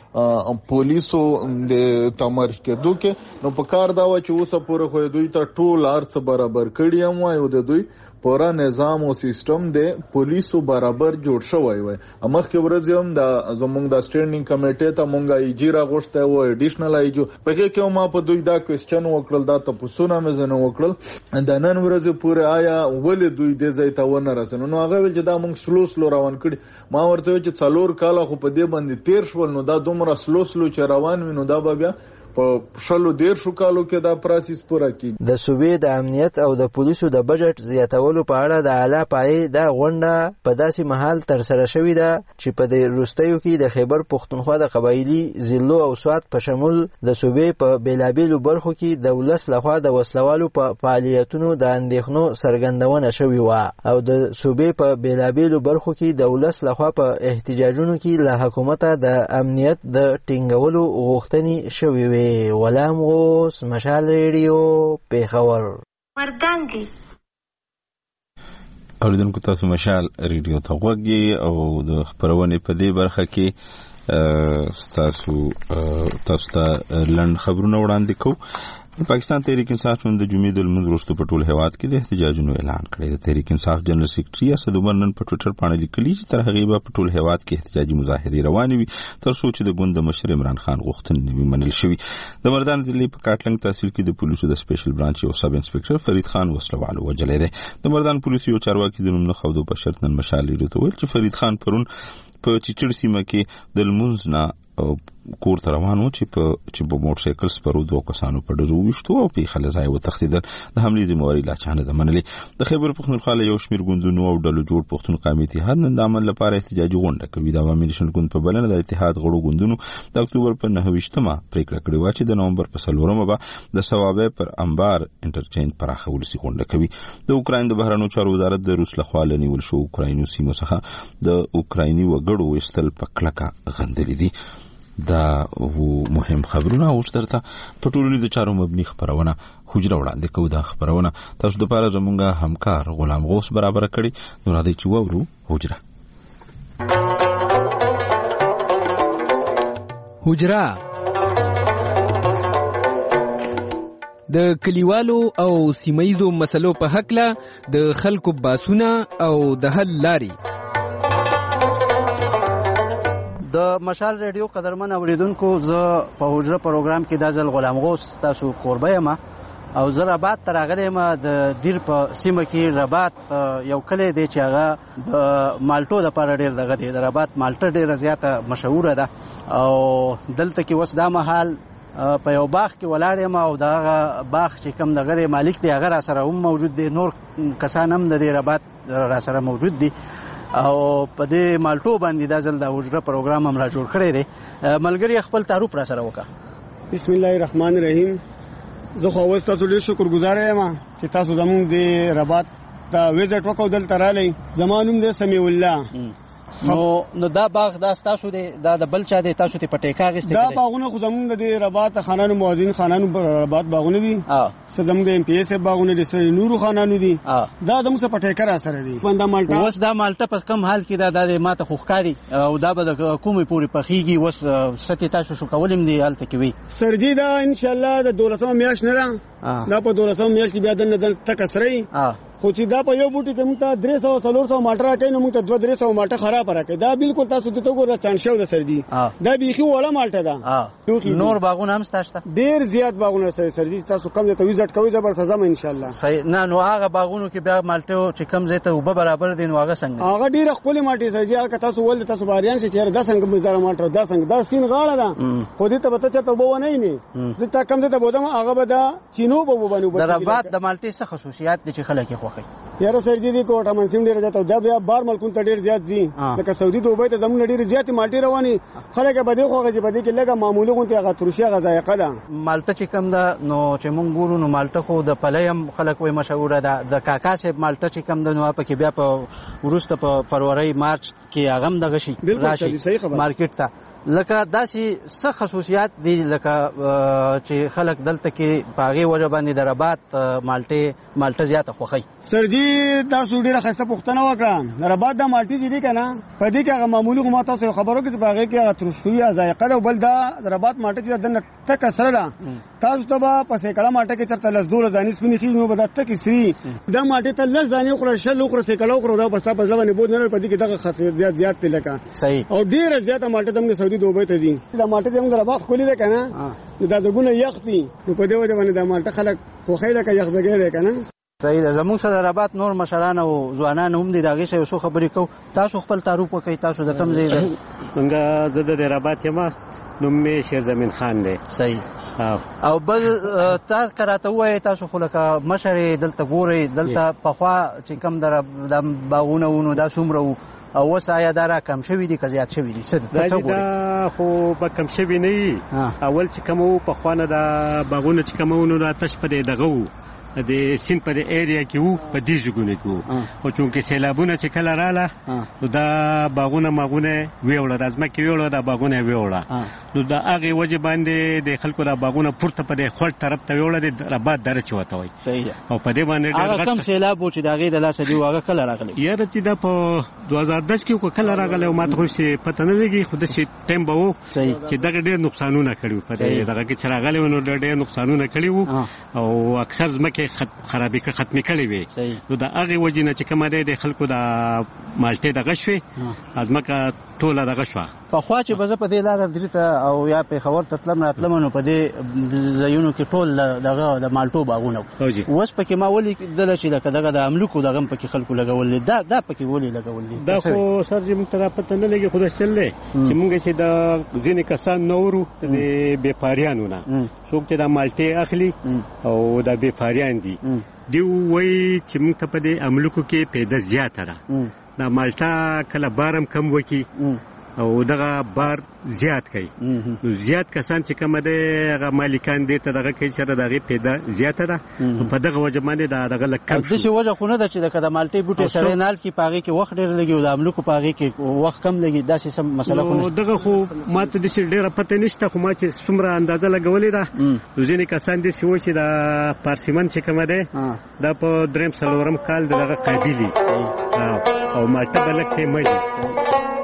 Speaker 12: د پولیسو د تمرکز کېدو کې نو پکار دا و چې اوسه پوره خو دوی ته ټول ارڅ برابر کړي هم وای او د دوی پورا نظام او سیستم د پولیسو برابر جوړ شوی وي. مخکې ورځ هم د زمونږ د سټینډینګ کمیټې ته مونږه ایجیرا غوښته و اډیشنل ایجو پکې کې ما په دوی دا کوېسچن وکړل دا تاسو نه مزنه وکړل د نن ورځ پورې آیا ولې دوی د ځای ته ونه رسنو نو هغه چې دا مونږ سلو سلو روان کړي ما ورته چې څلور کاله خو په دې باندې تیر شول نو دا دومره سلو سلو چې روان وي نو دا به بیا په شلو ډیر شو کالو کې دا پروسس پوره کیږي.
Speaker 11: د صوبې د امنیت او د پولیسو د بجټ زیاتولو په اړه د اعلی پای د غونډه په داسې محل تر سره شوې ده چې په دې وروستیو کې د خیبر پښتونخوا د قبایلی ضلعو او سوات په شمول د صوبې په بیلابیلو برخو کې د ولس لخوا د وسلوالو په فعالیتونو د اندېښنو څرګندونه شوې وه او د صوبې په بیلابیلو برخو کې د ولس لخوا په احتجاجونو کې له حکومته د امنیت د ټینګولو غوښتنې شوې وې. د غلام غوث مشال ریډیو پیښور.
Speaker 13: وردانګي
Speaker 1: اوریدونکو تاسو مشال ریډیو ته غوږی او د خبرونه په دې برخه کې تاسو تاسو ته لند خبرونه وړاندې کوو. پاکستان تحریک انصاف نن د جمعې د لمونځ وروسته په ټول هیواد کې د احتجاجونو اعلان کړی. د تحریک انصاف جنرال سیکریټري اسد عمر نن په ټوئیټر باندې لیکلي چې تر هغې به په ټول هیواد کې احتجاجي مظاهرې روانې وي تر څو چې د ګوند د مشر عمران خان غوښتنې نه وي منل شوي. د مردان ضلع په کاټلنګ تحصیل کې د پولیسو د سپیشل برانچ یو سب انسپکټر فرید خان وسلوالو وجلی دی. د مردان پولیسو یو چارواکي د نوم نه ښودو په شرط نن مشال ریډیو ته ویل چې فرید خان پرون په چیچړ سیمه کې د لمونځ نه کور ته روان و چې په چې په موټر سایکل سپرو دوه کسانو په ډزو وشتو او په خله ځای وتښتیدل. د حملې ذمہواری لا چانه ده منلې. د خیبر پختونخوا یو شمېر ګوندونو او ډلو جوړ پښتون قومي اتحاد نن د عمل لپاره احتجاجي غونډه کوي. د عوامي نشن ګوند په بلنه د اتحاد غړو ګوندونو د اکتوبر په نهه ویشتمه پریکړه کړې و چې د نومبر په څلورمه به د ثوابه پر انبار انټرچینج پراخه ولسی غونډه کوي. د اوکراین د بهرنیو چارو وزارت د روس لخوا لنیول شو اوکرایني سیمو څخه د اوکرایني وګړو وستل په کلکه غندلې دي. دا مهم خبرونه اوس درته په ټولنیزو چارو مبني خبرونه حجره وړاندې کوو. دا خبرونه تاسو د پاره زمونږ همکار غلام غوث برابر کړي. نو راځئ چې وورو حجره.
Speaker 14: حجره د کلیوالو او سیمایزو مسلو په حقله د خلکو باسونه او د حل لاري.
Speaker 15: د مشال ریډیو قدرمن اوریدونکو زه په حجره پروګرام کې د ځل غلام غوث تاسو قربه یم او زه رباط ته راغلی یم. د دیر په سیمه کې رباط یو کلی دی چې هغه د مالټو دپاره ډېر دغه دی. د رباط مالټه ډېره زیاته مشهوره ده او دلته کې اوس دا مهال په یو باغ کې ولاړ یم او دغه باغ چې کوم دغه دی مالک دی هغه راسره هم موجود دی. نور کسان هم د دې رباط راسره موجود دي او په دې مالټو باندې دا ځل د حجره پروګرام هم را جوړ کړی دی. ملګري خپل تعارف را سره وکړه.
Speaker 16: بسم الله الرحمن الرحیم. زه خو اوس تاسو ډېر شکرګزار یم چې تاسو زموږ د رباط ته ویزټ وکړو دلته رالی. زما نوم دی سمیع الله.
Speaker 15: نو نو دا باغ دا تاسو دی دا د بل چا دی تاسو ته پټیکا غسته
Speaker 16: دا باغونه خو زموږ د رباط خانانو موازین خانانو رباط باغونه دي. زموږ د ام پی ایس باغونه دي سره نورو خانانو دي. دا د موږ پټیکا را سره دي. بندا مالټا اوس
Speaker 15: دا مالټا په کم حال کې دا د ماته خوخکاری او دا به د کومې پوری پخېږي اوس ستې تاسو شو کولم دی حالت کې وي
Speaker 16: سرجی. دا ان شاء الله د دولسمه میاشت نه دا په دولسمه میاشت کې بیا د نظر تکسري خو چې دا په یو بوټي کې موږ ته درې سوه څلور سوه مالټه راکوي نو موږ ته دوه درې سوه مالټه خراب راکوي. دا بالکل تاسو ته وګورئ چانشو د سر دي. دا بیخي وړه مالټه ده.
Speaker 15: نور باغونه هم شته
Speaker 16: ډېر زیات باغونه سره سر دي. تاسو کم ځای ته ویزټ کوئ زبر سزم ان شاء الله.
Speaker 15: صحیح. نه نو هغه باغونو کې بیا مالټه چې کم ځای ته وبه برابر دي نو هغه څنګه
Speaker 16: هغه ډېره ښکلې مالټې سر دي. هغه تاسو ول تاسو باریان شي چې دا څنګه مزدار مالټه دا څنګه دا سین غاړه ده خو دې ته به ته ته وبه نه نه زه تا کم ځای ته بودم هغه به دا چینو به وبه
Speaker 15: د رباط د مالټې څه خصوصیات دي چې خلک یې خوښوي؟
Speaker 16: یاره سرجی دی کوټه منسیم ډیر زیات او دا بیا بار ملکون ته ډیر زیات دي. لکه سعودي دوبۍ ته زموږ ډیر زیات مالټي رواني خلک به دی خوږه چې به دی کې لګه معمولی غونته هغه ترشي هغه ذایقه ده.
Speaker 15: مالټه چې کم ده نو چې مونږ ګورو نو مالټه خو د پلیم خلک وای مشهوره ده. د کاکا صاحب مالټه چې کم ده نو په کې بیا په وروسته په فروری مارچ کې هغه هم دغه شي راشي مارکیټ ته. لکه داسې څه خصوصیات دي لکه چې خلک دلته کې په هغې وجه باندې د رباط مالټې مالټه زیاته خوښوي؟
Speaker 16: سرجي تاسو ډېره ښایسته پوښتنه وکړه. د رباط دا مالټې چې دي که نه په دې کې هغه معمولي خو ما تاسو یو خبر وکړې چې په هغې کې هغه ترشخوي یا ذایقه ده او بل دا د رباط مالټه چې ده دننه تکه سره ده. تاسو ته به په سیکړه مالټه کې چېرته لس دولس دانې سپینې خېږي نو به دا تکې سري. دا مالټې ته لس دانې وخوره شل وخوره سیکړه وخوره دا به ستا په زړه باندې بود نه لري. په دې کې دغه خاصیت زیات زیات دی لکه
Speaker 15: صحیح
Speaker 16: او ډېره زیاته مالټه زموږ سعودي دوبۍ ته ځي. دا مالټه زموږ د رباط ښکلې ده که نه نو دا دګونه یخ دي نو په دې وجه باندې دا مالټه خلک خوښوي لکه یخزګی دی که نه.
Speaker 15: صحیح ده. زموږ سره رباط نور مشران او ځوانان هم دي د هغې سره یو څو خبرې کوو. تاسو خپل تعارف وکړئ. تاسو د کوم ځای ده؟
Speaker 17: موږ زه د رباط یم. نوم مې شیرزمین خان دی.
Speaker 15: صحیح. او بل تاسو کراته وای تاسو خو لکه مشر دلته ګورئ دلته پخوا چې کم در د باغونه ونو دا څومره وو او اوس آیا دا را کم شوي دي که زیات شوي دي؟
Speaker 17: دا خو به کم شوي نه وي. اول چې کوم وو پخوا نه دا باغونه چې کوم وو نو دا تش په دې دغه وو د سین په ایریا کې وو په دې ځګونه کې وو او چونکې سیلابونه چې کله رااله نو دا باغونه ماغونه ویوړه د ځمکې ویوړه دا باغونه ویوړه نو دا هغه وجه باندې د خلکو دا باغونه پورته په دې خړ طرف ته ویوړه د ربات در چي وته وي او په دې باندې
Speaker 15: هغه کم سیلاب و چې دا غي د لاس دی واغه کله راغلی
Speaker 17: یاره چې دا په دوه هزار دس کې کله راغلی او ماته خو چې پته نه لګي خو د شي ټیم به وو چې دغه ډېر نقصانونه کړي په دې دغه کې چې راغلی نو ډېر نقصانونه کړي وو او اکثر ځمکه خرابې ختمې کړې وي نو دا هغه وجه نه چې کومه د خلکو د مالټې دغه شوي ځمکه ټوله دغه شوه
Speaker 15: په خوا چې به زه په دې لاره درې ته او یا پېښور ته تلم راتلم نو په دې ځایونو کې ټول دغه د مالټو باغونه اوس پکې ما ولیدله چې لکه دغه د املوکو دغه هم پکې خلکو لګول دي دا دا پکې ولې لګول دي
Speaker 17: دا خو سر چې موږ ته دا پته نه لګي خو دا چل دی چې موږ چې د ځینې کسان نه ورو د بېپاریانو نه څوک چې دا مالټې اخلي او دا بېپاریان دي دی وایي چې موږ ته په دې املوکو کې پیدا زیاته ده دا مالټه کله بارم کم وکي او دغه بار زیات کوي نو زیات کسان چې کومه ده هغه مالکان دي ته دغه کوي چې دغه پیدا زیاته ده په دغه وجه باندې دا دغه لکم
Speaker 15: د څه وجه خو نه ده چې د مالټې بوټي سره نال کې پاغي کې وخت ډیر لګي او د املوکو پاغي کې وخت کم لګي دا څه مسله خو نه
Speaker 17: دغه خو ماته د څه ډیره پته نشته خو ما چې څومره اندازه لګولې ده ځینې کسان دي چې و چې د پارسیمن چې کومه ده دا په دریم سلورم کال دغه قابلیت او مالټه بلکته مې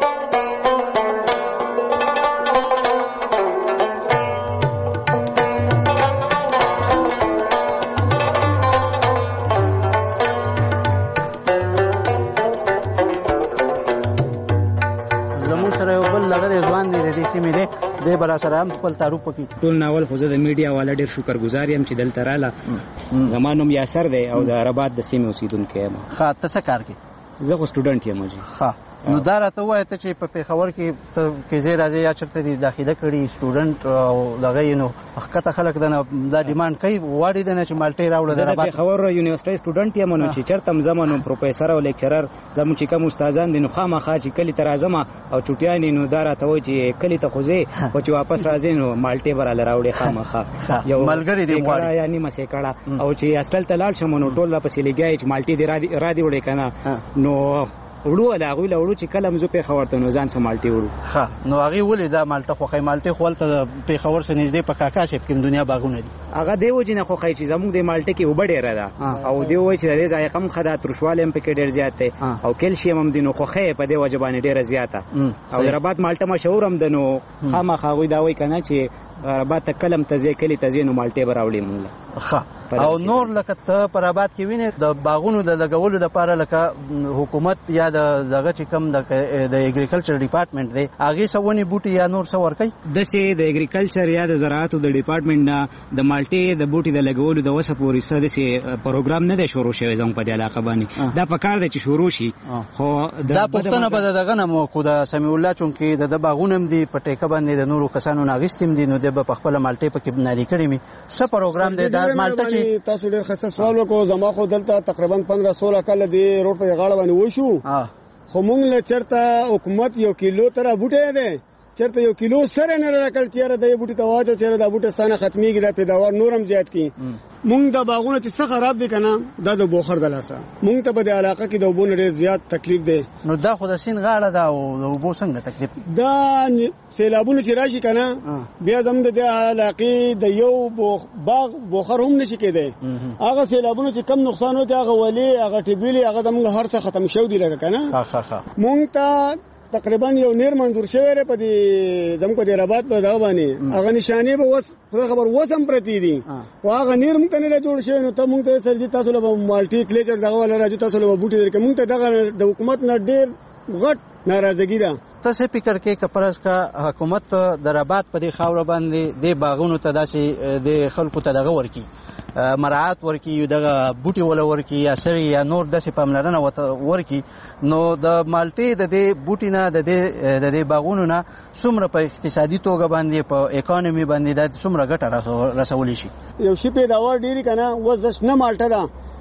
Speaker 15: د برا سره هم خپل تعارف وکړي
Speaker 13: ټول ناول خو زه د میډیا والا ډېر شکرګزار یم چې دلته رااله زما نوم یاسر دی او د رباط د سیمې اوسیدونکی یم
Speaker 15: ښه ته څه کار کوې
Speaker 13: زه خو سټوډنټ یم جی
Speaker 15: ښه نو دا راته ووایه ته چې په پېښور کې ته کې ځای راځې یا چېرته دې داخله کړي سټوډنټ او دغه یې نو ښکته خلک دنه دا ډیمانډ کوي غواړي دنه چې مالټې راوړه
Speaker 13: زه د پېښور یونیورسټۍ سټوډنټ یم نو چې چېرته م ځم نو پروفیسر او لیکچرر زموږ چې کوم استادان دي نو خامخا چې کلي ته راځم او چوټیانې نو دا راته وایي چې کلي ته خو ځې خو چې واپس راځې نو مالټې به راله راوړې خامخا
Speaker 15: یو ملګري دې غواړي
Speaker 13: یا نیمه سیکړه او چې هاسټل ته لاړ شم نو ټول راپسې لګیا چې مالټې دې را دې وړې که نه نو وړو د هغوی له وړو چې کله م زه پېښور ته نو ځان څه مالټې وړو
Speaker 15: ښه نو هغې ولې دا مالټه خوښوي مالټې خو هلته د پېښور څخه نږدې په کاکا صاحب کې دنیا باغونه دي
Speaker 13: هغه دې وجې نه خوښوي چې زموږ د مالټه کې اوبه ډېره ده او دې ووایي چې د دې ذایقه هم ښه ده ترشوالی هم پکې ډېر زیات دی او کیلشیم هم دي نو خوښه یې په دې وجه باندې ډېره زیاته او د رباط مالټه مشهور هم ده نو خامخا هغوی دا وایي که نه چې رباط ته کله م ته ځې کلي ته ځې نو مالټې به راوړې مونږ
Speaker 15: ښه او نور لکه ته په رباط کې وینې د باغونو د لګولو دپاره لکه حکومت یا د دغه چې کوم د اګریکلچر ډپارټمنټ دی هغې څه ونې بوټي یا نور څه ورکوي
Speaker 13: داسې د اګریکلچر یا د زراعتو د ډپارټمنټ نه د مالټې د بوټي د لګولو د وسه پورې څه داسې پروګرام نه دی شروع شوی زموږ په دې علاقه باندې دا پکار دی چې شروع شي خو
Speaker 15: دا پوښتنه به د دغه نه مو کو د سمیع الله چونکې د ده باغونه هم دي په ټیکه باندې د نورو کسانو نه اخیستي هم دي نو دی به په خپله مالټې پکې بنالي کړې مې څه پروګرام دی دا مالټه چې
Speaker 16: تاسو ډېر ښایسته سوال وکړو زما خو دلته تقریبا پندرہ سوله کاله دې روډ په غاړه باندې وشو خو مونږ له چېرته حکومت یو کیلو ته رابوټی دی چېرته یو کیلو سره نه راکړ چېرې دې بوټي ته واچو چېرې دا بوټی ستانه ختمېږي دا پیداوار نور هم زیات کړي مونږ د باغونه چې څه خراب دي که نه دا د بوخر د لاسه مونږ ته په دې علاقه کې د اوبو نه ډېر زیات تکلیف دی
Speaker 15: نو دا خو د سیند غاړه ده او د اوبو څنګه تکلیف
Speaker 16: دا سیلابونه چې راشي که نه بیا زموږ د دې علاقې د یو باغ بوخر هم نشي کېدی هغه سیلابونه چې کم نقصان وکړي هغه ولې هغه ټیبلې هغه زموږ هر څه ختم شوي دي لکه که نه مونږ ته تقریبا یو نیر منظور شوی دی په دې زموږ په دې رباط په دغه باندې هغه نشانې به اوس خدای خبر اوس هم پرتې دي خو هغه نیر موږ ته نه جوړ شوی نو ته موږ ته سر دي تاسو له مالټي کلیچر دغه والا راځي تاسو له بوټي درکې موږ ته دغه د حکومت نه ډېر غټ ناراضګي ده
Speaker 15: ته څه فکر کې که فرض کا حکومت د رباط په دې خاوره باندې دې باغونو ته داسې د خلکو ته دغه ورکي مراعات ورکي دغه بوټي ولا ورکي یا سری یا نور داسې پاملرنه ورکي نو د مالټې د دې بوټي نه د دې د دې باغونو نه څومره په اقتصادي توګه باندې په اکانومي باندې دا څومره ګټه رسولی شي
Speaker 16: یو شي پیداوار ډېري که نه اوس داسې نه مالټه ده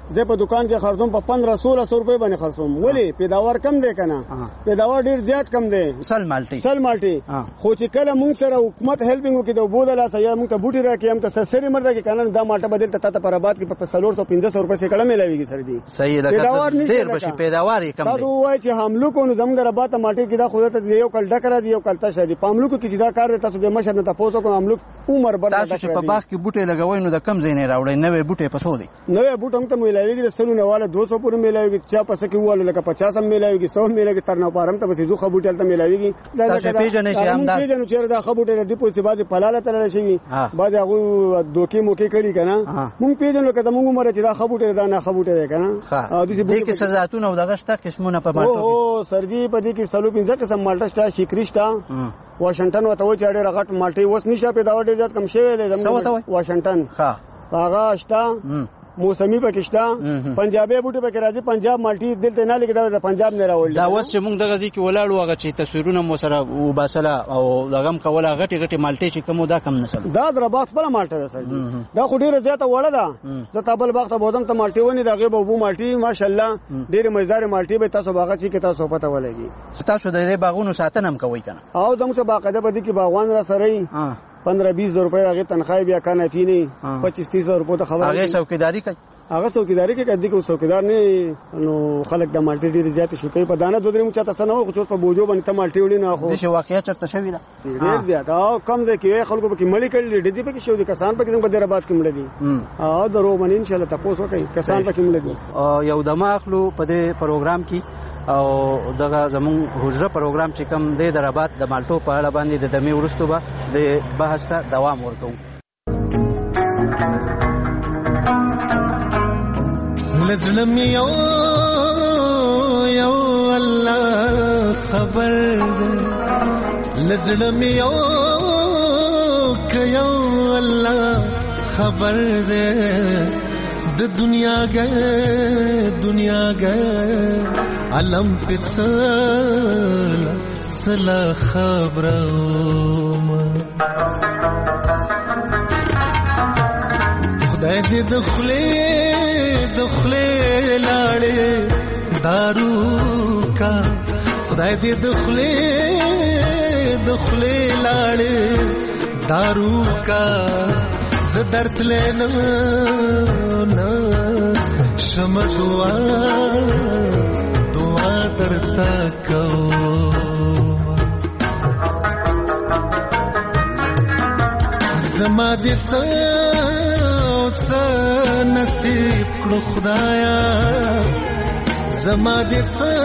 Speaker 16: زه په دکان کې خرڅوم په پندرہ سولہ سو روپے باندې خرڅوم. ولی پیداوار کم دی کنه؟ پیداوار ډیر زیات کم دی.
Speaker 15: سل مالټي
Speaker 16: سل مالټي خو چې کله مونږ سره حکومت هیلپینګ وکړي د بوله لا سیا مونږ ته بوټي راکې هم ته سسری مر راکې کنه دا مالټه بدل ته ته پر آباد کې په څلور سو پنځه سو روپے سره ملاويږي سر جی.
Speaker 15: صحیح ده. پیداوار ډیر بشي پیداوار یې کم دی.
Speaker 16: تاسو وایي چې حملو کو نو زموږ د رباط مالټي کې دا خو ته یو کل ډکر دی یو کل تشه دی. پاملو کې چې دا کار دی تاسو د مشر نه تاسو کو حملو عمر بر
Speaker 15: تاسو چې په باغ کې بوټي لګوي نو د کم ځای نه راوړي نوې بوټي پسو دي.
Speaker 16: نوې بوټ هم ته ملاويږي سلو نه والا دو سو پورې ملاويږي چا پس کې واله لکه پچاس هم ملاويږي سو ملاويږي تر نه پارم ته بس زو خبوټل ته ملاويږي.
Speaker 15: تاسو پیژنې چې هم دا
Speaker 16: پیژنې چې دا خبوټل دی په څه باندې پلاله تل شي باز هغه دوکي موکي کړي کنه مونږ پیژنو کته مونږ مره چې دا خبوټل دا نه خبوټل کنه
Speaker 15: او د دې کې سزااتونه او دغه شته قسمونه په مالټو
Speaker 16: او سرجی په دې کې سلو پنځه قسم مالټا شته شیکریشتا واشنگټن وته و چې ډېر غټ مالټي وس نشه پیدا ډېر زیات کم شوی دی واشنگټن ها هغه شته موسمی پاکستان پنجابي بوټي پکې راځي پنجاب مالټي دلته نه لګیدا د پنجاب نه راوړل
Speaker 15: دا اوس چې موږ دغه ځکه ولاړو هغه چې تصویرونه مو سره وباسله او دغه کوله غټي غټي مالټي چې کوم دا کم نسل
Speaker 16: دا درباس په مالټه ده سر دا خو ډیره زیاته وړه ده زه تابل باغ ته بوزم ته مالټي ونی دغه بو مالټي ماشاءالله ډیره مزدار مالټي به تاسو باغ چې تاسو پته ولګي
Speaker 15: تاسو د دې باغونو ساتنه هم کوي کنه
Speaker 16: او زموږ باقاعده بدی کې باغوان را سره پندرہ بیس روپے هغه تنخواه بیا کنه فی نه پچیس تیس روپے ته خبره
Speaker 15: هغه څوکیداری کوي
Speaker 16: هغه څوکیداری کوي کدی کو څوکیدار نه نو خلک د مالټي ډیر زیات شو کوي په دانه دوه درې مو چاته سنو خو په بوجو باندې ته مالټي وړي نه خو
Speaker 15: د شو واقعیا چرته شوی دا
Speaker 16: ډیر زیات او کم ده کې خلکو په کې مړی کړي دي په کې شو دي کسان په کې په ډیر آباد کې مړي دي او درو باندې ان شاء الله تاسو کوي کسان په کې مړي دي
Speaker 15: او یو دماغلو په دې پروګرام کې او دغه زمون حجره پروګرام چې کوم دی د رباط د مالټو په اړه باندې د دمه ورستو به د بحث ته دوام ورکوم.
Speaker 18: لزلم یو یو الله خبر ده لزلم یو ک یو الله خبر ده د دنیا گئے دنیا گئے علم پتسل سلا خبرم خدای دې دخلې دخلې لاړې دارو کا خدای دې دخلې دخلې لاړې دارو کا زدرت لینا نا شم دعا دعا درتا کو زما دې څه نصیب کړو خدایا زما دې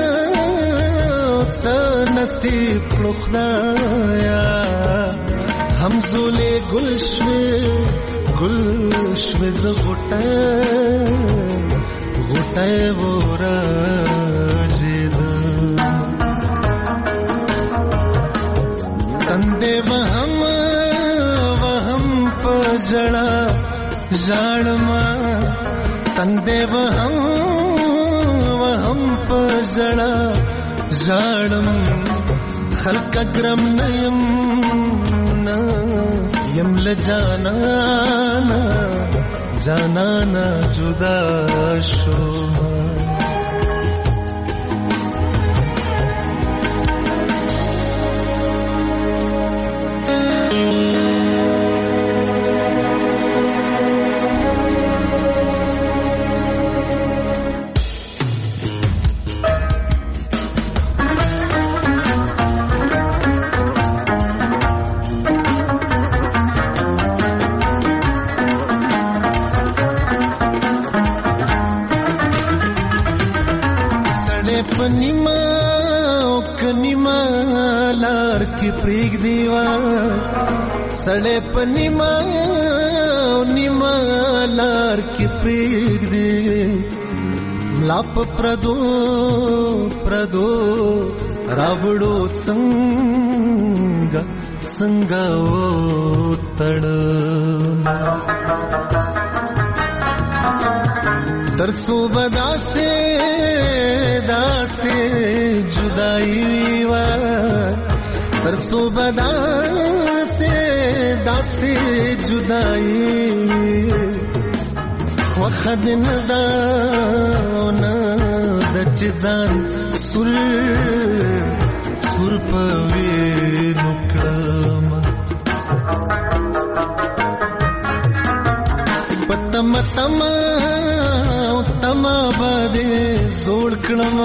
Speaker 18: څه نصیب کړو خدایا همزولې گلشوي گلشوي زغټه غټه ورا جید تندې وهم وهم پجړه ژړما تندې وهم وهم پجړه ژړم خلق ګرم نیم یم لجانا جانانا جدا شو پریگ دیوا سڑے په نیما نیما لار کې پریگ دی ملاپ پردو پردو راوړو څنګه څنګه و تړ ترڅو بداسه داسه جدائی وا ترسو بدا سے داسی جدائی وخ خدن دا نه د چزان سر سر پوي نکړم پتم تم تم باندې زوړ کړم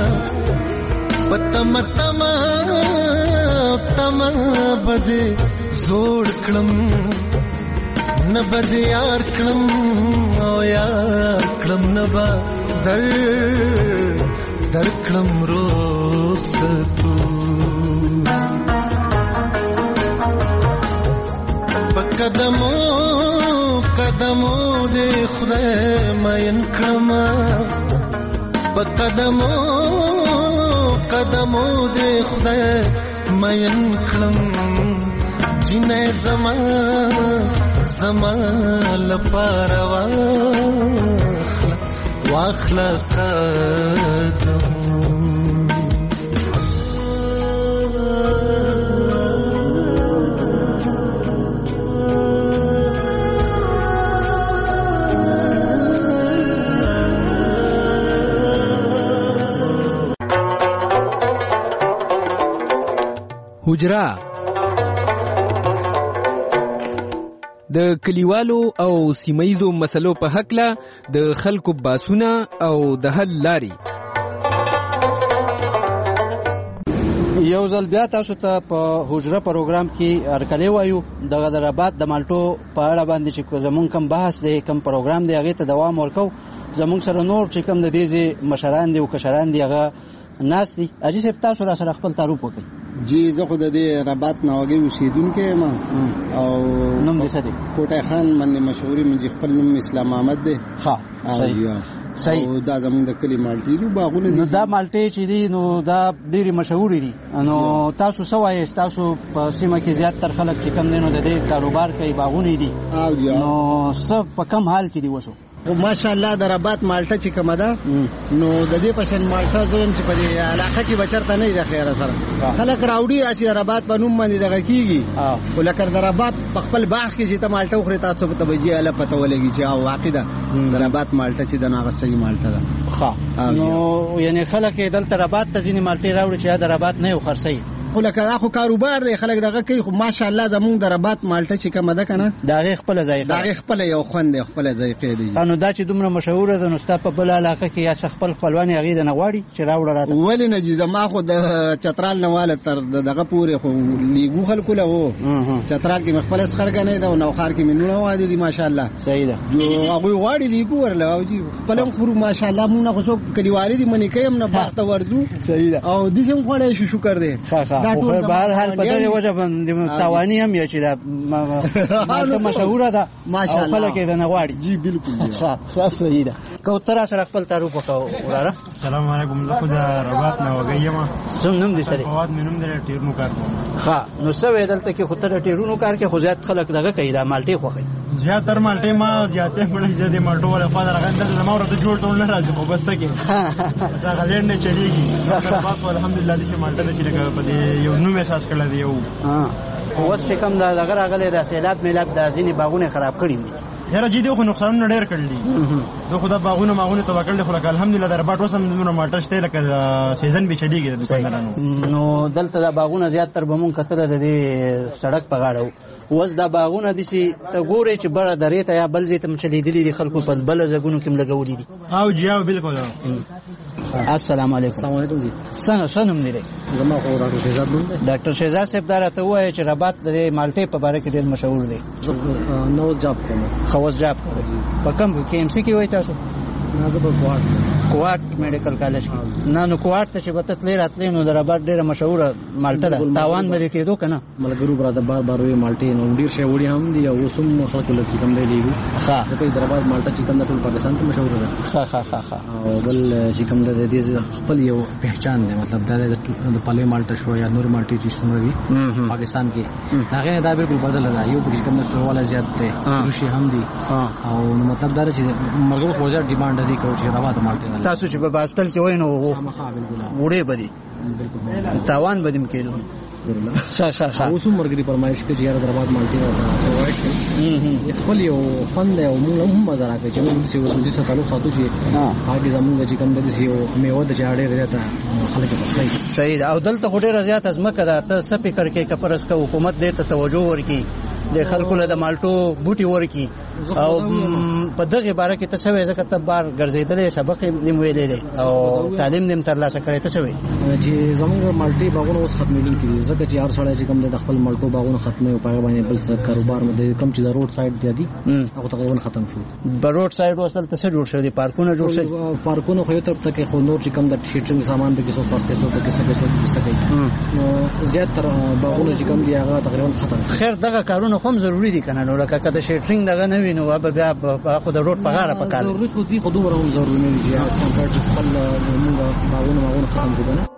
Speaker 18: پتم تم تم باندې زوړ کړم نبد یار کړم او یار کړم نبا در در کړم رخصتو پقدمو قدمو دې خدای مین کړم پقدمو قدمو دې خدای مین کړم جنې زما زما لپاره واخلا واخلا قدم
Speaker 14: حجرا د کلیوالو او سیمایزو مسلو په حقله د خلکو باسونه او د حل لاري
Speaker 15: یو ځل بیا تاسو ته په حجره پروګرام کې ارکلې وایو د غدرآباد د مالټو په اړه باندې چې زمونږ کم بحث دی کم پروګرام دی هغه ته دوام ورکو زمونږ سره نور چې کم د دې مشران دی او کشران دی هغه ناس دي اجي صاحب تاسو را سره خپل تعارف وکړئ.
Speaker 19: جی زه خو د دې رباط ناوګي اوسیدونکو یم او
Speaker 15: نوم دې څه دی؟
Speaker 19: کوټه خان باندې مشهوري من خپل نوم اسلام احمد دی.
Speaker 15: ها صحیح
Speaker 19: صحیح. او دا زموږ د کلی مالټي دي باغونه دي.
Speaker 15: نو دا مالټي چې دي نو دا ډېری مشهور دي. نو تاسو څه وایي تاسو په سیمه کې زیات تر خلک چې کم دي نو د دې کاروبار کوي باغونه دي نو څه په کم حال کې دي وسو؟
Speaker 19: ماشاءالله د رباط مالټه چې کومه ده نو د دې پشن مالټه زون چې په دې علاقه کې بچرته نه ده خیر سره خلک راوړي چې رباط په نوم باندې دغه کیږي ولکه د رباط په خپل باغ کې چې ته مالټه خوري تاسو په توجیه اله پته ولګي چې او واقعا د رباط مالټه چې د ناغه صحیح مالټه ده.
Speaker 15: ښه نو یعنی خلک دلته رباط ته ځینې مالټې راوړي چې د رباط نه یو خرڅي
Speaker 19: خو لکه خو کاروبار دی خلک دغه کوي خو ماشاءالله زمونږ د رباط مالټه چې کومه ده کنه
Speaker 15: دغه خپل ذایقه
Speaker 19: دغه خپل یو خوند دی خپل ذایقه دی.
Speaker 15: نو دا چې دومره مشهور ده نو ستا په بل علاقه کې یا خپل خپلوان هغه د نغواړي چې راوړل راته
Speaker 19: ولې نه جی زما خو د چترال نواله تر دغه پورې خو لیګو خلکو له وو چترال کې مخفل اسخرګنه ده او نوخار کې منونه وادي دي ماشاءالله
Speaker 15: صحیح ده
Speaker 19: جو هغه واړي لیګو ورله او جی خپلم خورو ماشاءالله مونږ خو څوک کلیوالي دي منی کيم نه باغ ته ورځو
Speaker 15: صحیح ده
Speaker 19: او دې څنګه خوړې شو شکر دې
Speaker 15: دا ټول بهر حال په دغه وجه باندې توانی هم یا چې دا مشهوره ده
Speaker 19: ماشاءالله
Speaker 15: خلک یې نه غواړي.
Speaker 19: جی بالکل
Speaker 15: ښه ښه صحیح ده. کوتر سره خپل تعارف وکاو وراره.
Speaker 20: السلام علیکم زه خو د رباط نه وګیم
Speaker 15: سم نوم دي سره
Speaker 20: فواد مې نوم دی ټیرونو کار
Speaker 15: ښه نو څه وې دلته کې خطر ټیرونو کار کې خو زیات خلک دغه کوي دا مالټي خوخي
Speaker 20: زیات تر مالټي ما زیاتې مړې زیاتې مالټو ولا فادر غنده زما ورته جوړ ټول نه راځي خو بس کې دا غلېن نه چلیږي بس الحمدلله دې مالټه چې لګا په دې یو نوم احساس کړل دی یو
Speaker 15: ها اوس چې کوم دا دغه راغلي د سیلاب میلاب د ځینې باغونه خراب کړي دي
Speaker 20: یاره جدي خو نقصان ډېر کړل دي نو خدا باغونه ماغونه تو وکړل خو الحمدلله در باټ وسم نو مالټه شته لکه سیزن به چلیږي د دکاندارانو
Speaker 15: نو دلته دا باغونه زیات تر بمون کتل د دې سړک په غاړه وز دا باغونه دي چې ګوري چې بره درې ته یا بل دې تم چلیدلي دي خلکو په بل ځګونو کې لګولې دي
Speaker 20: او جی او بالکل.
Speaker 15: السلام علیکم.
Speaker 19: السلام علیکم جی
Speaker 15: څنګه څنګه دی
Speaker 19: زما خو ډاکټر شهزاد نوم دی.
Speaker 15: ډاکټر شهزاد صاحب دا راته وایي چې رباط د مالټې په اړه کې ډېر مشهور دی.
Speaker 19: نو جاب کوم
Speaker 15: خواص جاب کوي په کوم کې ام سی کې وایي تاسو
Speaker 19: نه زه په کوارټ
Speaker 15: کوارټ میډیکل کالج نه نو کوارټ ته چې وته تللی راتلې نو د رباط ډېره مشهوره مالټه ده تاوان به کېدو کنه
Speaker 19: ملګرو برادر بار بار وی مالټې نو ډېر شی وړي هم دي او سم خلکو لکه کوم دی لیګو
Speaker 15: ښه
Speaker 19: په دربار مالټه چې کوم د ټول پاکستان ته مشهور ده
Speaker 15: ښه ښه ښه ښه
Speaker 19: او بل چې کوم د دې خپل یو پہچان دی مطلب دا د پلې مالټه شو یا نور مالټې چې څومره دي پاکستان کې هغه دا بالکل بدل ده یو په کوم سوال زیات دی خوشي هم دي او مطلب دا چې مرګو خو ځای ډیماند
Speaker 21: د دې کوم چې ربات مالټه
Speaker 15: تاسو چې په باسکل کې وای نو وړې بدی تاوان بدیم کېدو ښه ښه ښه
Speaker 21: اوس مرګري پرمایش کې چې یاره ربات مالټه پرووایډ کړي خپل یو فند یو موږ هم مزه راکړي چې موږ چې وسودي سره تعلق ساتو چې هغه زموږ چې کوم د یو میوه د چاړې راته خلک پسې
Speaker 15: صحیح او دلته ډېر زیات ازمکه ده ته څه فکر کې کپرس کا حکومت دې ته توجه ورکړي د خلکو له د مالټو بوټي ورکی او په دغه باره کې څه وایي ځکه ته بار ګرځېدلې سبق دې ویلې دي او تعلیم دې ترلاسه کړې څه وایي
Speaker 21: چې زموږ مالټي باغونه اوس ختمېدل کیږي ځکه چې هر سړی چې کوم د خپل مالټو باغونه ختمې او پای باندې بل څه کاروبار مده کم چې د روډ سایډ دی هغه تقریبا ختم شو
Speaker 15: په روډ سایډ وصل ته څه جوړ شو دي پارکونه جوړ شي
Speaker 21: پارکونه خو یو تر تک خو نور چې کوم د شیټرینګ سامان به کې څو پرته څو به کې څه څه څه کوي زیات تر باغونه چې کوم دی هغه تقریبا ختم
Speaker 15: خیر دغه کارونه هم ضروری دي کنه نو لکه کده شیټرینګ دغه نه وینو به بیا خو د روډ په غاړه پکاره
Speaker 21: ضروري خو دي خو دومره هم ضروري نه دي چې اساسا کار خپل موږ باغونه باغونه ختم کړو نه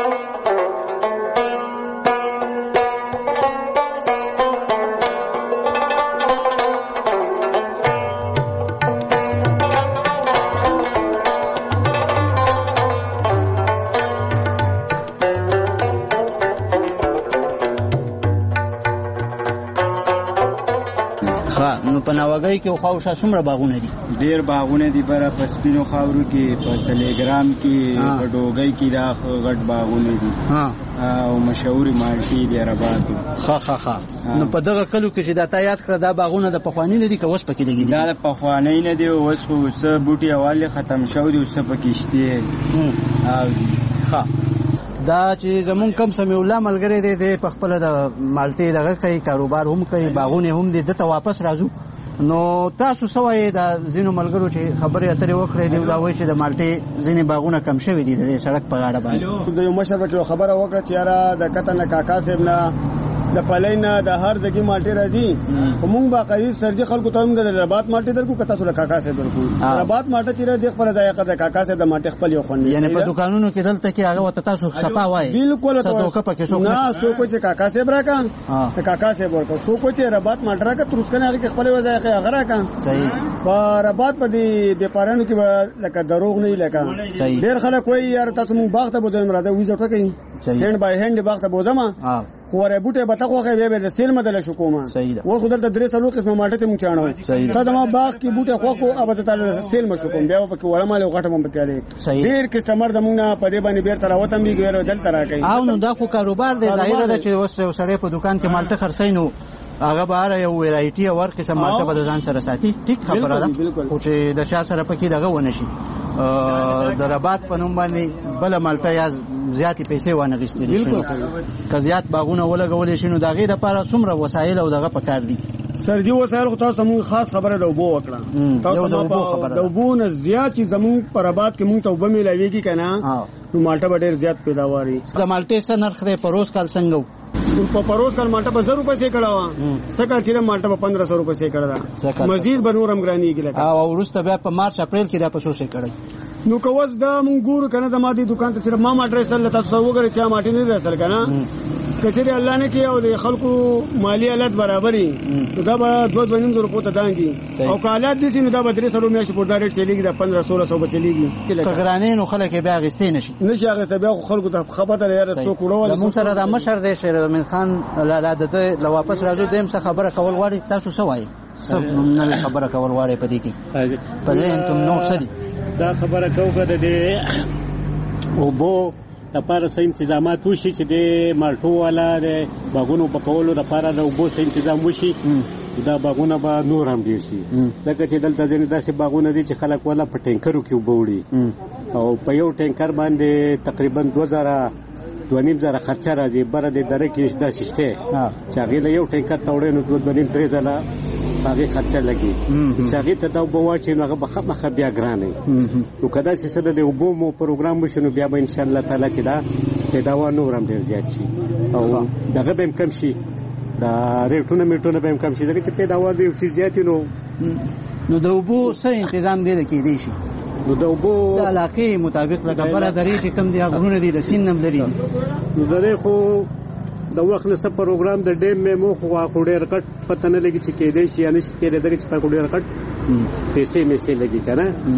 Speaker 15: نو په ناوګۍ کې خو شا څومره باغونه دي
Speaker 22: ډېر باغونه دي بره په سپینو خاورو کې په سلیګرام کې په ډوګۍ کې دا غټ باغونه دي او مشهوري مالټي دي رباتو
Speaker 15: ښه ښه ښه نو په دغه کلو کې چې دا تا یاد کړه دا باغونه د پخواني نه دي که اوس پکې لګي
Speaker 22: دا د پخواني نه دي اوس خو څه بوټي اواله ختم شوي دي اوس پکې شته او
Speaker 15: ښه دا چې زمون کم سمې الله ملګری دی د خپل د مالټي دغه کوي کاروبار هم کوي باغونه هم دي دته واپس راځو نو تاسو سوای دا زینو ملګرو چې خبرې اترې وکړې دی دا وایي چې د مالټي ځینې باغونه کم شوي دي د سړک په غاړه باندې
Speaker 16: د یو مشر په خبره وکړه چې یاره د کتن کاکا صاحب نه د پلینا د هر ځای مالټي راځي موږ باقاعده سرجي خلکو ته هم د ربات مالټي درکو کته سره کاکا صاحب درکو ربات مالټي چې د خپل ځای د کاکا صاحب د مالټي خپل یو خوند
Speaker 15: یعنی په دکانونو کې دلته کې هغه وته تاسو صفا وای
Speaker 16: بالکل
Speaker 15: ته په کې څوک
Speaker 16: نه څوک چې کاکا صاحب راکا ته کاکا صاحب ورکو څوک چې ربات مالټي راکا تر اوس کنه هغه خپل ځای هغه راکا
Speaker 15: صحیح
Speaker 16: په ربات په دې بیپارانو کې لکه دروغ نه لکه ډېر خلک وایي یار تاسو موږ باغ ته بوځم راځو ویزه ټکې هند بای هند باغ ته بوځم خو ره بوټه به تاسو خو به به سیل مدل شو کومه و خو دلته درې سلو قسمه مالټه ته مونږ چاڼو تا زما باغ کې بوټه خو خو ابه تعالی سیل مشو کوم بیا په وړه مال غټه مونږ پکاله ډیر کسٹمر زمونږه په دې باندې بیر تر وته می ګورو دلته راکې
Speaker 15: او نو دا خو کاروبار دی ظاهر ده چې اوس سړی په دکان کې مالټه خرڅینو هغه بهر یو ویرایټي او ور قسم مالټه به ځان سره ساتي ټیک خبره ده خو چې د چا سره پکې دغه ونه شي د ربات په نوم باندې بل مالټه یا زیاتې پیسې وانه غوښتي بالکل که زیات باغونه ولګول شي نو دغه د لپاره څومره وسایل او دغه پکار دي
Speaker 16: سرجي وسایل خو تاسو موږ خاص خبره د وبو وکړه
Speaker 15: تاسو د وبو خبره
Speaker 16: د وبو نه زیات چې زموږ پر ربات کې موږ ته وبو ملایږي کنه نو مالټه ډېر زیات پیداواري
Speaker 15: د مالټې څه نرخ دی پروس کال څنګه
Speaker 16: په پروس کال مالټه په زر روپے سي کړه وا سکه چې مالټه په پندرہ سو روپے سي کړه دا مزید بنورم ګرانی کېږي
Speaker 15: او ورسته بیا په مارچ اپریل کې دا په سو سي کړه
Speaker 16: نو کوز دا مونږ ګورو کنه د مادي دکان ته صرف ما ماټر سره تاسو وګورئ چې ماټی نه رسل کنه کچري الله نه کې او د خلکو مالی حالت برابرې دا به دوه دوه نیم روپو ته دانګي او کالات دي چې نو دا به درې سلو میاشتې په دارې چلیږي د پندرہ سولہ سو بچلیږي
Speaker 15: کګرانې نو خلک بیا غستې نشي
Speaker 16: نشي غستې بیا خلکو ته خبره لري سو کوړول
Speaker 15: موږ سره د مشر دی شیر من خان لاله د لا واپس راځو دیم څه خبره کول غواړي تاسو څه وایي سب نو خبره کول غواړي په دې کې په دې انتم نو څه
Speaker 17: دا خبره کوګه د دې او بو لپاره سم تنظیمات وشي چې د مالټو والا د باغونو په کولو لپاره د وبو سم تنظیم وشي دا باغونه به نور هم ډیر شي ځکه چې دلته ځینې داسې باغونه دي چې خلک ولا په ټینکرو کې وبوړي او په یو ټینکر باندې تقریبا دوه زره دوه نیم زره خرچه راځي بره د درې کې دا شته چې هغه له یو ټینکر توړې نو دوه نیم درې زره هغه خرچه لګي چې هغه ته دا وبو چې هغه بخښه مخه بیا ګرانه نو کدا چې سره د وبو مو پروګرام وشنو بیا به ان شاء الله تعالی چې دا پیداوار نور هم ډیر زیات شي او دغه به کم شي دا ریټونه میټونه به کم شي دغه چې پیداوار دی او زیات نو
Speaker 15: نو د وبو څه تنظیم دی کې دی شي
Speaker 17: نو د وبو
Speaker 15: د علاقې مطابق لکه بل درې چې کم دی غوونه دي د سینم لري
Speaker 17: نو درې خو د وخت نه پروګرام د ډیم میمو خو خو ډېر کټ پته نه لګي چې کې دی شي یا نه شي کې دی چې په ډېر کټ پیسې مې سي لګي کنه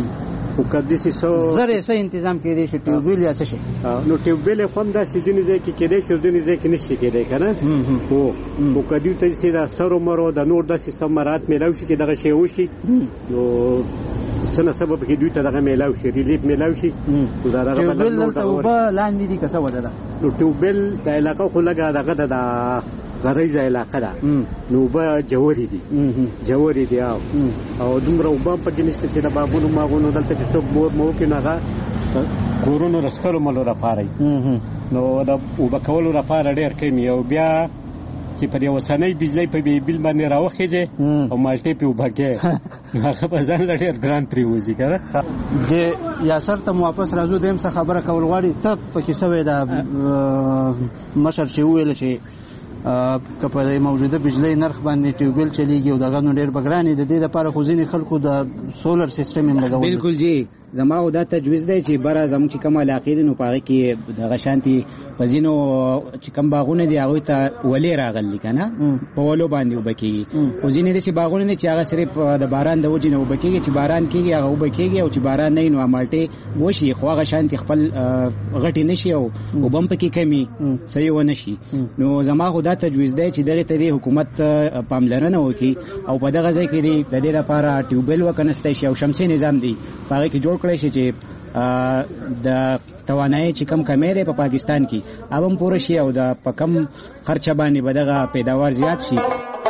Speaker 17: خو کدي سي سو
Speaker 15: زره سه تنظیم کړي شي ټیوبل یا څه شي
Speaker 17: نو ټیوبل هم دا سيزن ځای کې کېدای شي ودني ځای کې نشي کېدای کنه هو نو کدي ته سي دا سره مرو د نور د سمرات میلاو شي چې دغه شی وشي نو څنګه سبب کې دوی ته دغه میلاو شي ریلیف میلاو شي دا دغه
Speaker 15: ټیوبل ته وبا لاندې دي کسه ودا
Speaker 17: نو ټیوبل د علاقه خو لګا دغه د غریزه علاقه ده نو به جوړې دي جوړې دي او او دومره وبام په جنسته چې د بابونو ماغونو دلته کې څوک مور مو کې ناغه کورونو رسکلو ملو را پاره نو دا وبکولو را پاره ډېر کمی او بیا چې په یو سنۍ بجلی په بیل باندې راوخیږي او مالټې په وبکه هغه په ځان ډېر ګران پریوزي کنه
Speaker 15: د یاسر ته واپس راځو دیم څه خبره کول غواړي ته پکې سوې دا مشر چې ویل چې کپه موجوده بجلی نرخ باندې ټیوبل چلیږي او دغه نو ډېر بګرانې د دې لپاره خو ځینې خلکو د سولر سیستم هم لګول
Speaker 13: بالکل جی زما او دا تجویز دی چې بره زموږ چې کوم علاقې دي نو په هغه کې دغه شانتي په ځینو چې کوم باغونه دي هغوی ته ولې راغلي که نه په ولو باندې اوبه کېږي خو ځینې داسې باغونه دي چې هغه صرف د باران د وجې نه اوبه کېږي چې باران کېږي هغه اوبه کېږي او چې باران نه وي نو مالټې وشي خو هغه شانتي خپل غټې نه شي او اوبه هم پکې کمي صحیح ونه شي نو زما خو دا تجویز دی چې دغې ته د حکومت پاملرنه وکړي او په دغه ځای کې د دې لپاره ټیوبل وکنستی شي او شمسي نظام دی په هغې کې جوړ کړی شي چې د توانایي چې کم کمی دی په پاکستان کې هغه هم پوره شي او د په کم خرچه باندې به دغه پیداوار زیات شي.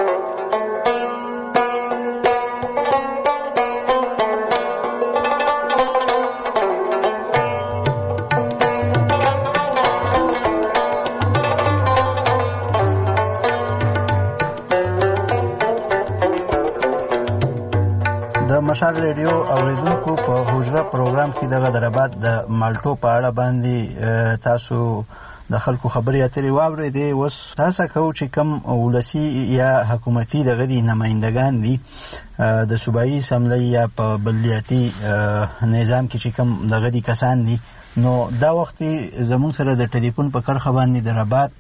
Speaker 11: مشال ریډیو اوریدونکو په حجره پروګرام کې دغه دربات د مالټو په اړه باندې تاسو د خلکو خبرې اترې واورېدې. اوس تاسو کوو چې کوم ولسي یا حکومتي دغه دي نمایندګان دي د صوبایي اسمبلی یا په بلدیاتي نظام کې چې کوم دغه دي کسان دي نو دا وخت زموږ سره د ټلیفون په کرخه باندې د رباط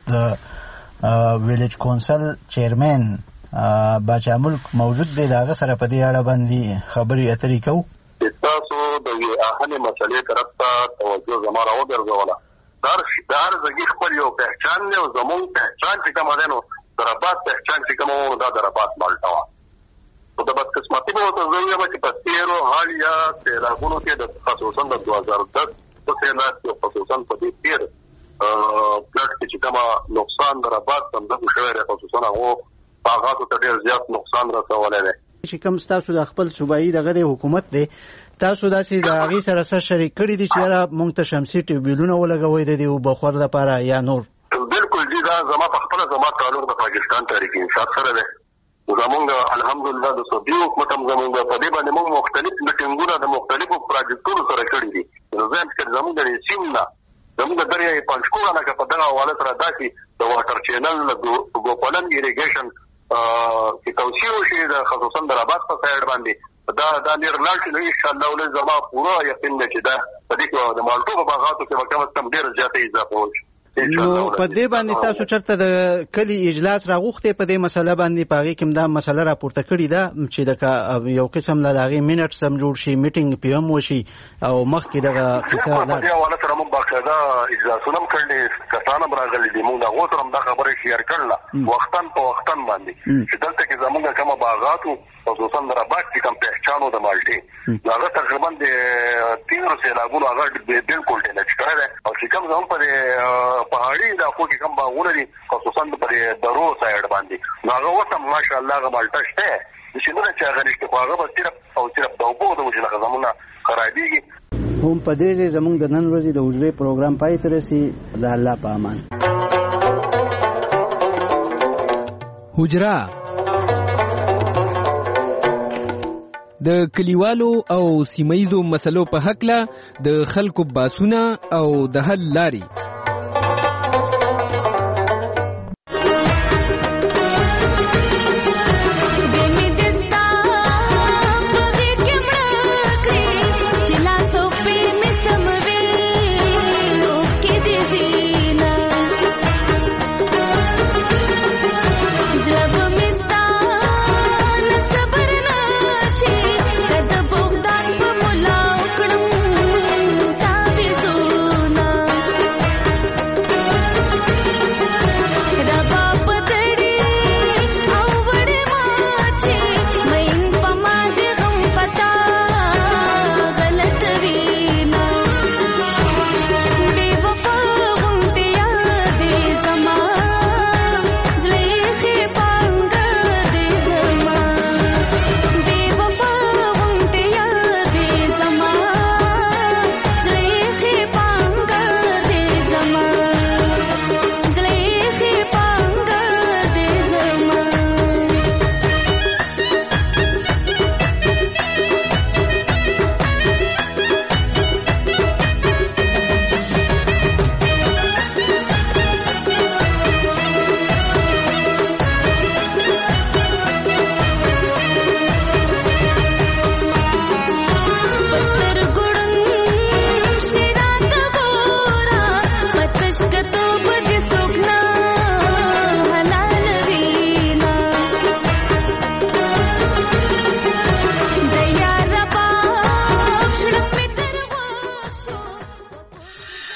Speaker 11: د ویلیج کونسل چیرمن باچا ملک موجود دی. داغه سره په دې اړه باندې خبرې اترې کوو.
Speaker 2: تاسو د اهمه مسلې طرف ته توجه زما راوګرځوله. دا هر ځای خپل یو پہچان دی او زموږ پہچان چې کوم دی نو د رباط پہچان چې کوم دا د رباط مالټا وه. نو د بدقسمتي به ورته زه وایم چې په تېرو حال یا سیلابونو کې د خصوصا د دوه زره دس په سیلاب کې خصوصا په دې تېر پلټ کې چې کومه نقصان د رباط څنګه شوی دی خصوصا هغو باغاتو ته ډېر زیات نقصان رسولی دی.
Speaker 11: چې کوم ستاسو د خپل صوبایي دغه د حکومت دی تاسو داسې د هغې سره څه شریک کړي دي چې یاره موږ ته شمسي ټیوبیلونه ولګوئ د دې اوبه خور لپاره یا نور؟
Speaker 2: بالکل جی دا زما په خپله زما تعلق د پاکستان تحریک انصاف سره دی. زمونږ الحمدلله د صوبایي حکومت هم زمونږ په دې باندې موږ مختلف میټینګونه د مختلفو پراجکټونو سره کړي دي. نو زه یم چې زمونږ د سیم نه زمونږ د دریایي پنجکوړه نه که په دغه حواله سره داسې د واټر چینل د ګوپلن ایریګیشن چې توسیع وشي د خصوصا د رباط په سایډ باندې دا دا لري لاړ شي نو ان شاء الله ولې زما پوره یقین دی چې دا په دې کې د مالټو په باغاتو کې به کم از کم ډېره زیاته اضافه وشي.
Speaker 11: نو په دې باندې تاسو چرته د کلي اجلاس راغوښتې په دې مسله باندې په هغې کې هم دا مسله راپورته کړې ده چې د یو قسم له هغې منټس هم جوړ شي میټینګ پې هم وشي او مخکې دغه قصه
Speaker 2: په دې حواله سره موږ باقاعده اجلاسونه هم کړلي کسان هم راغلي دي. موږ د هغو سره هم دا خبرې شیر کړله وختن په وختن باندې چې دلته کې زموږ کومه باغاتو خصوصا د رباط چې کوم پہچان و د مالټې نو هغه تقریبا د تېرو سیلابونو هغه بالکل ډیمیج کړی دی او چې کوم زموږ په پهاړي علاقو کې کوم باغونه دي خصوصا په درو سایډ باندې نو هغه اوس هم ماشاءالله هغه مالټه شته چې نه چې هغه نشته خو هغه به صرف او صرف د اوبو د وجې نه زمونږ خرابېږي.
Speaker 11: هم په دې زموږ د نن ورځې د حجرې پروګرام پای ته رسي. د الله په امان.
Speaker 14: حجره د کلیوالو او سیمایزو مسلو په حق له د خلکو باسونه او د حل لاري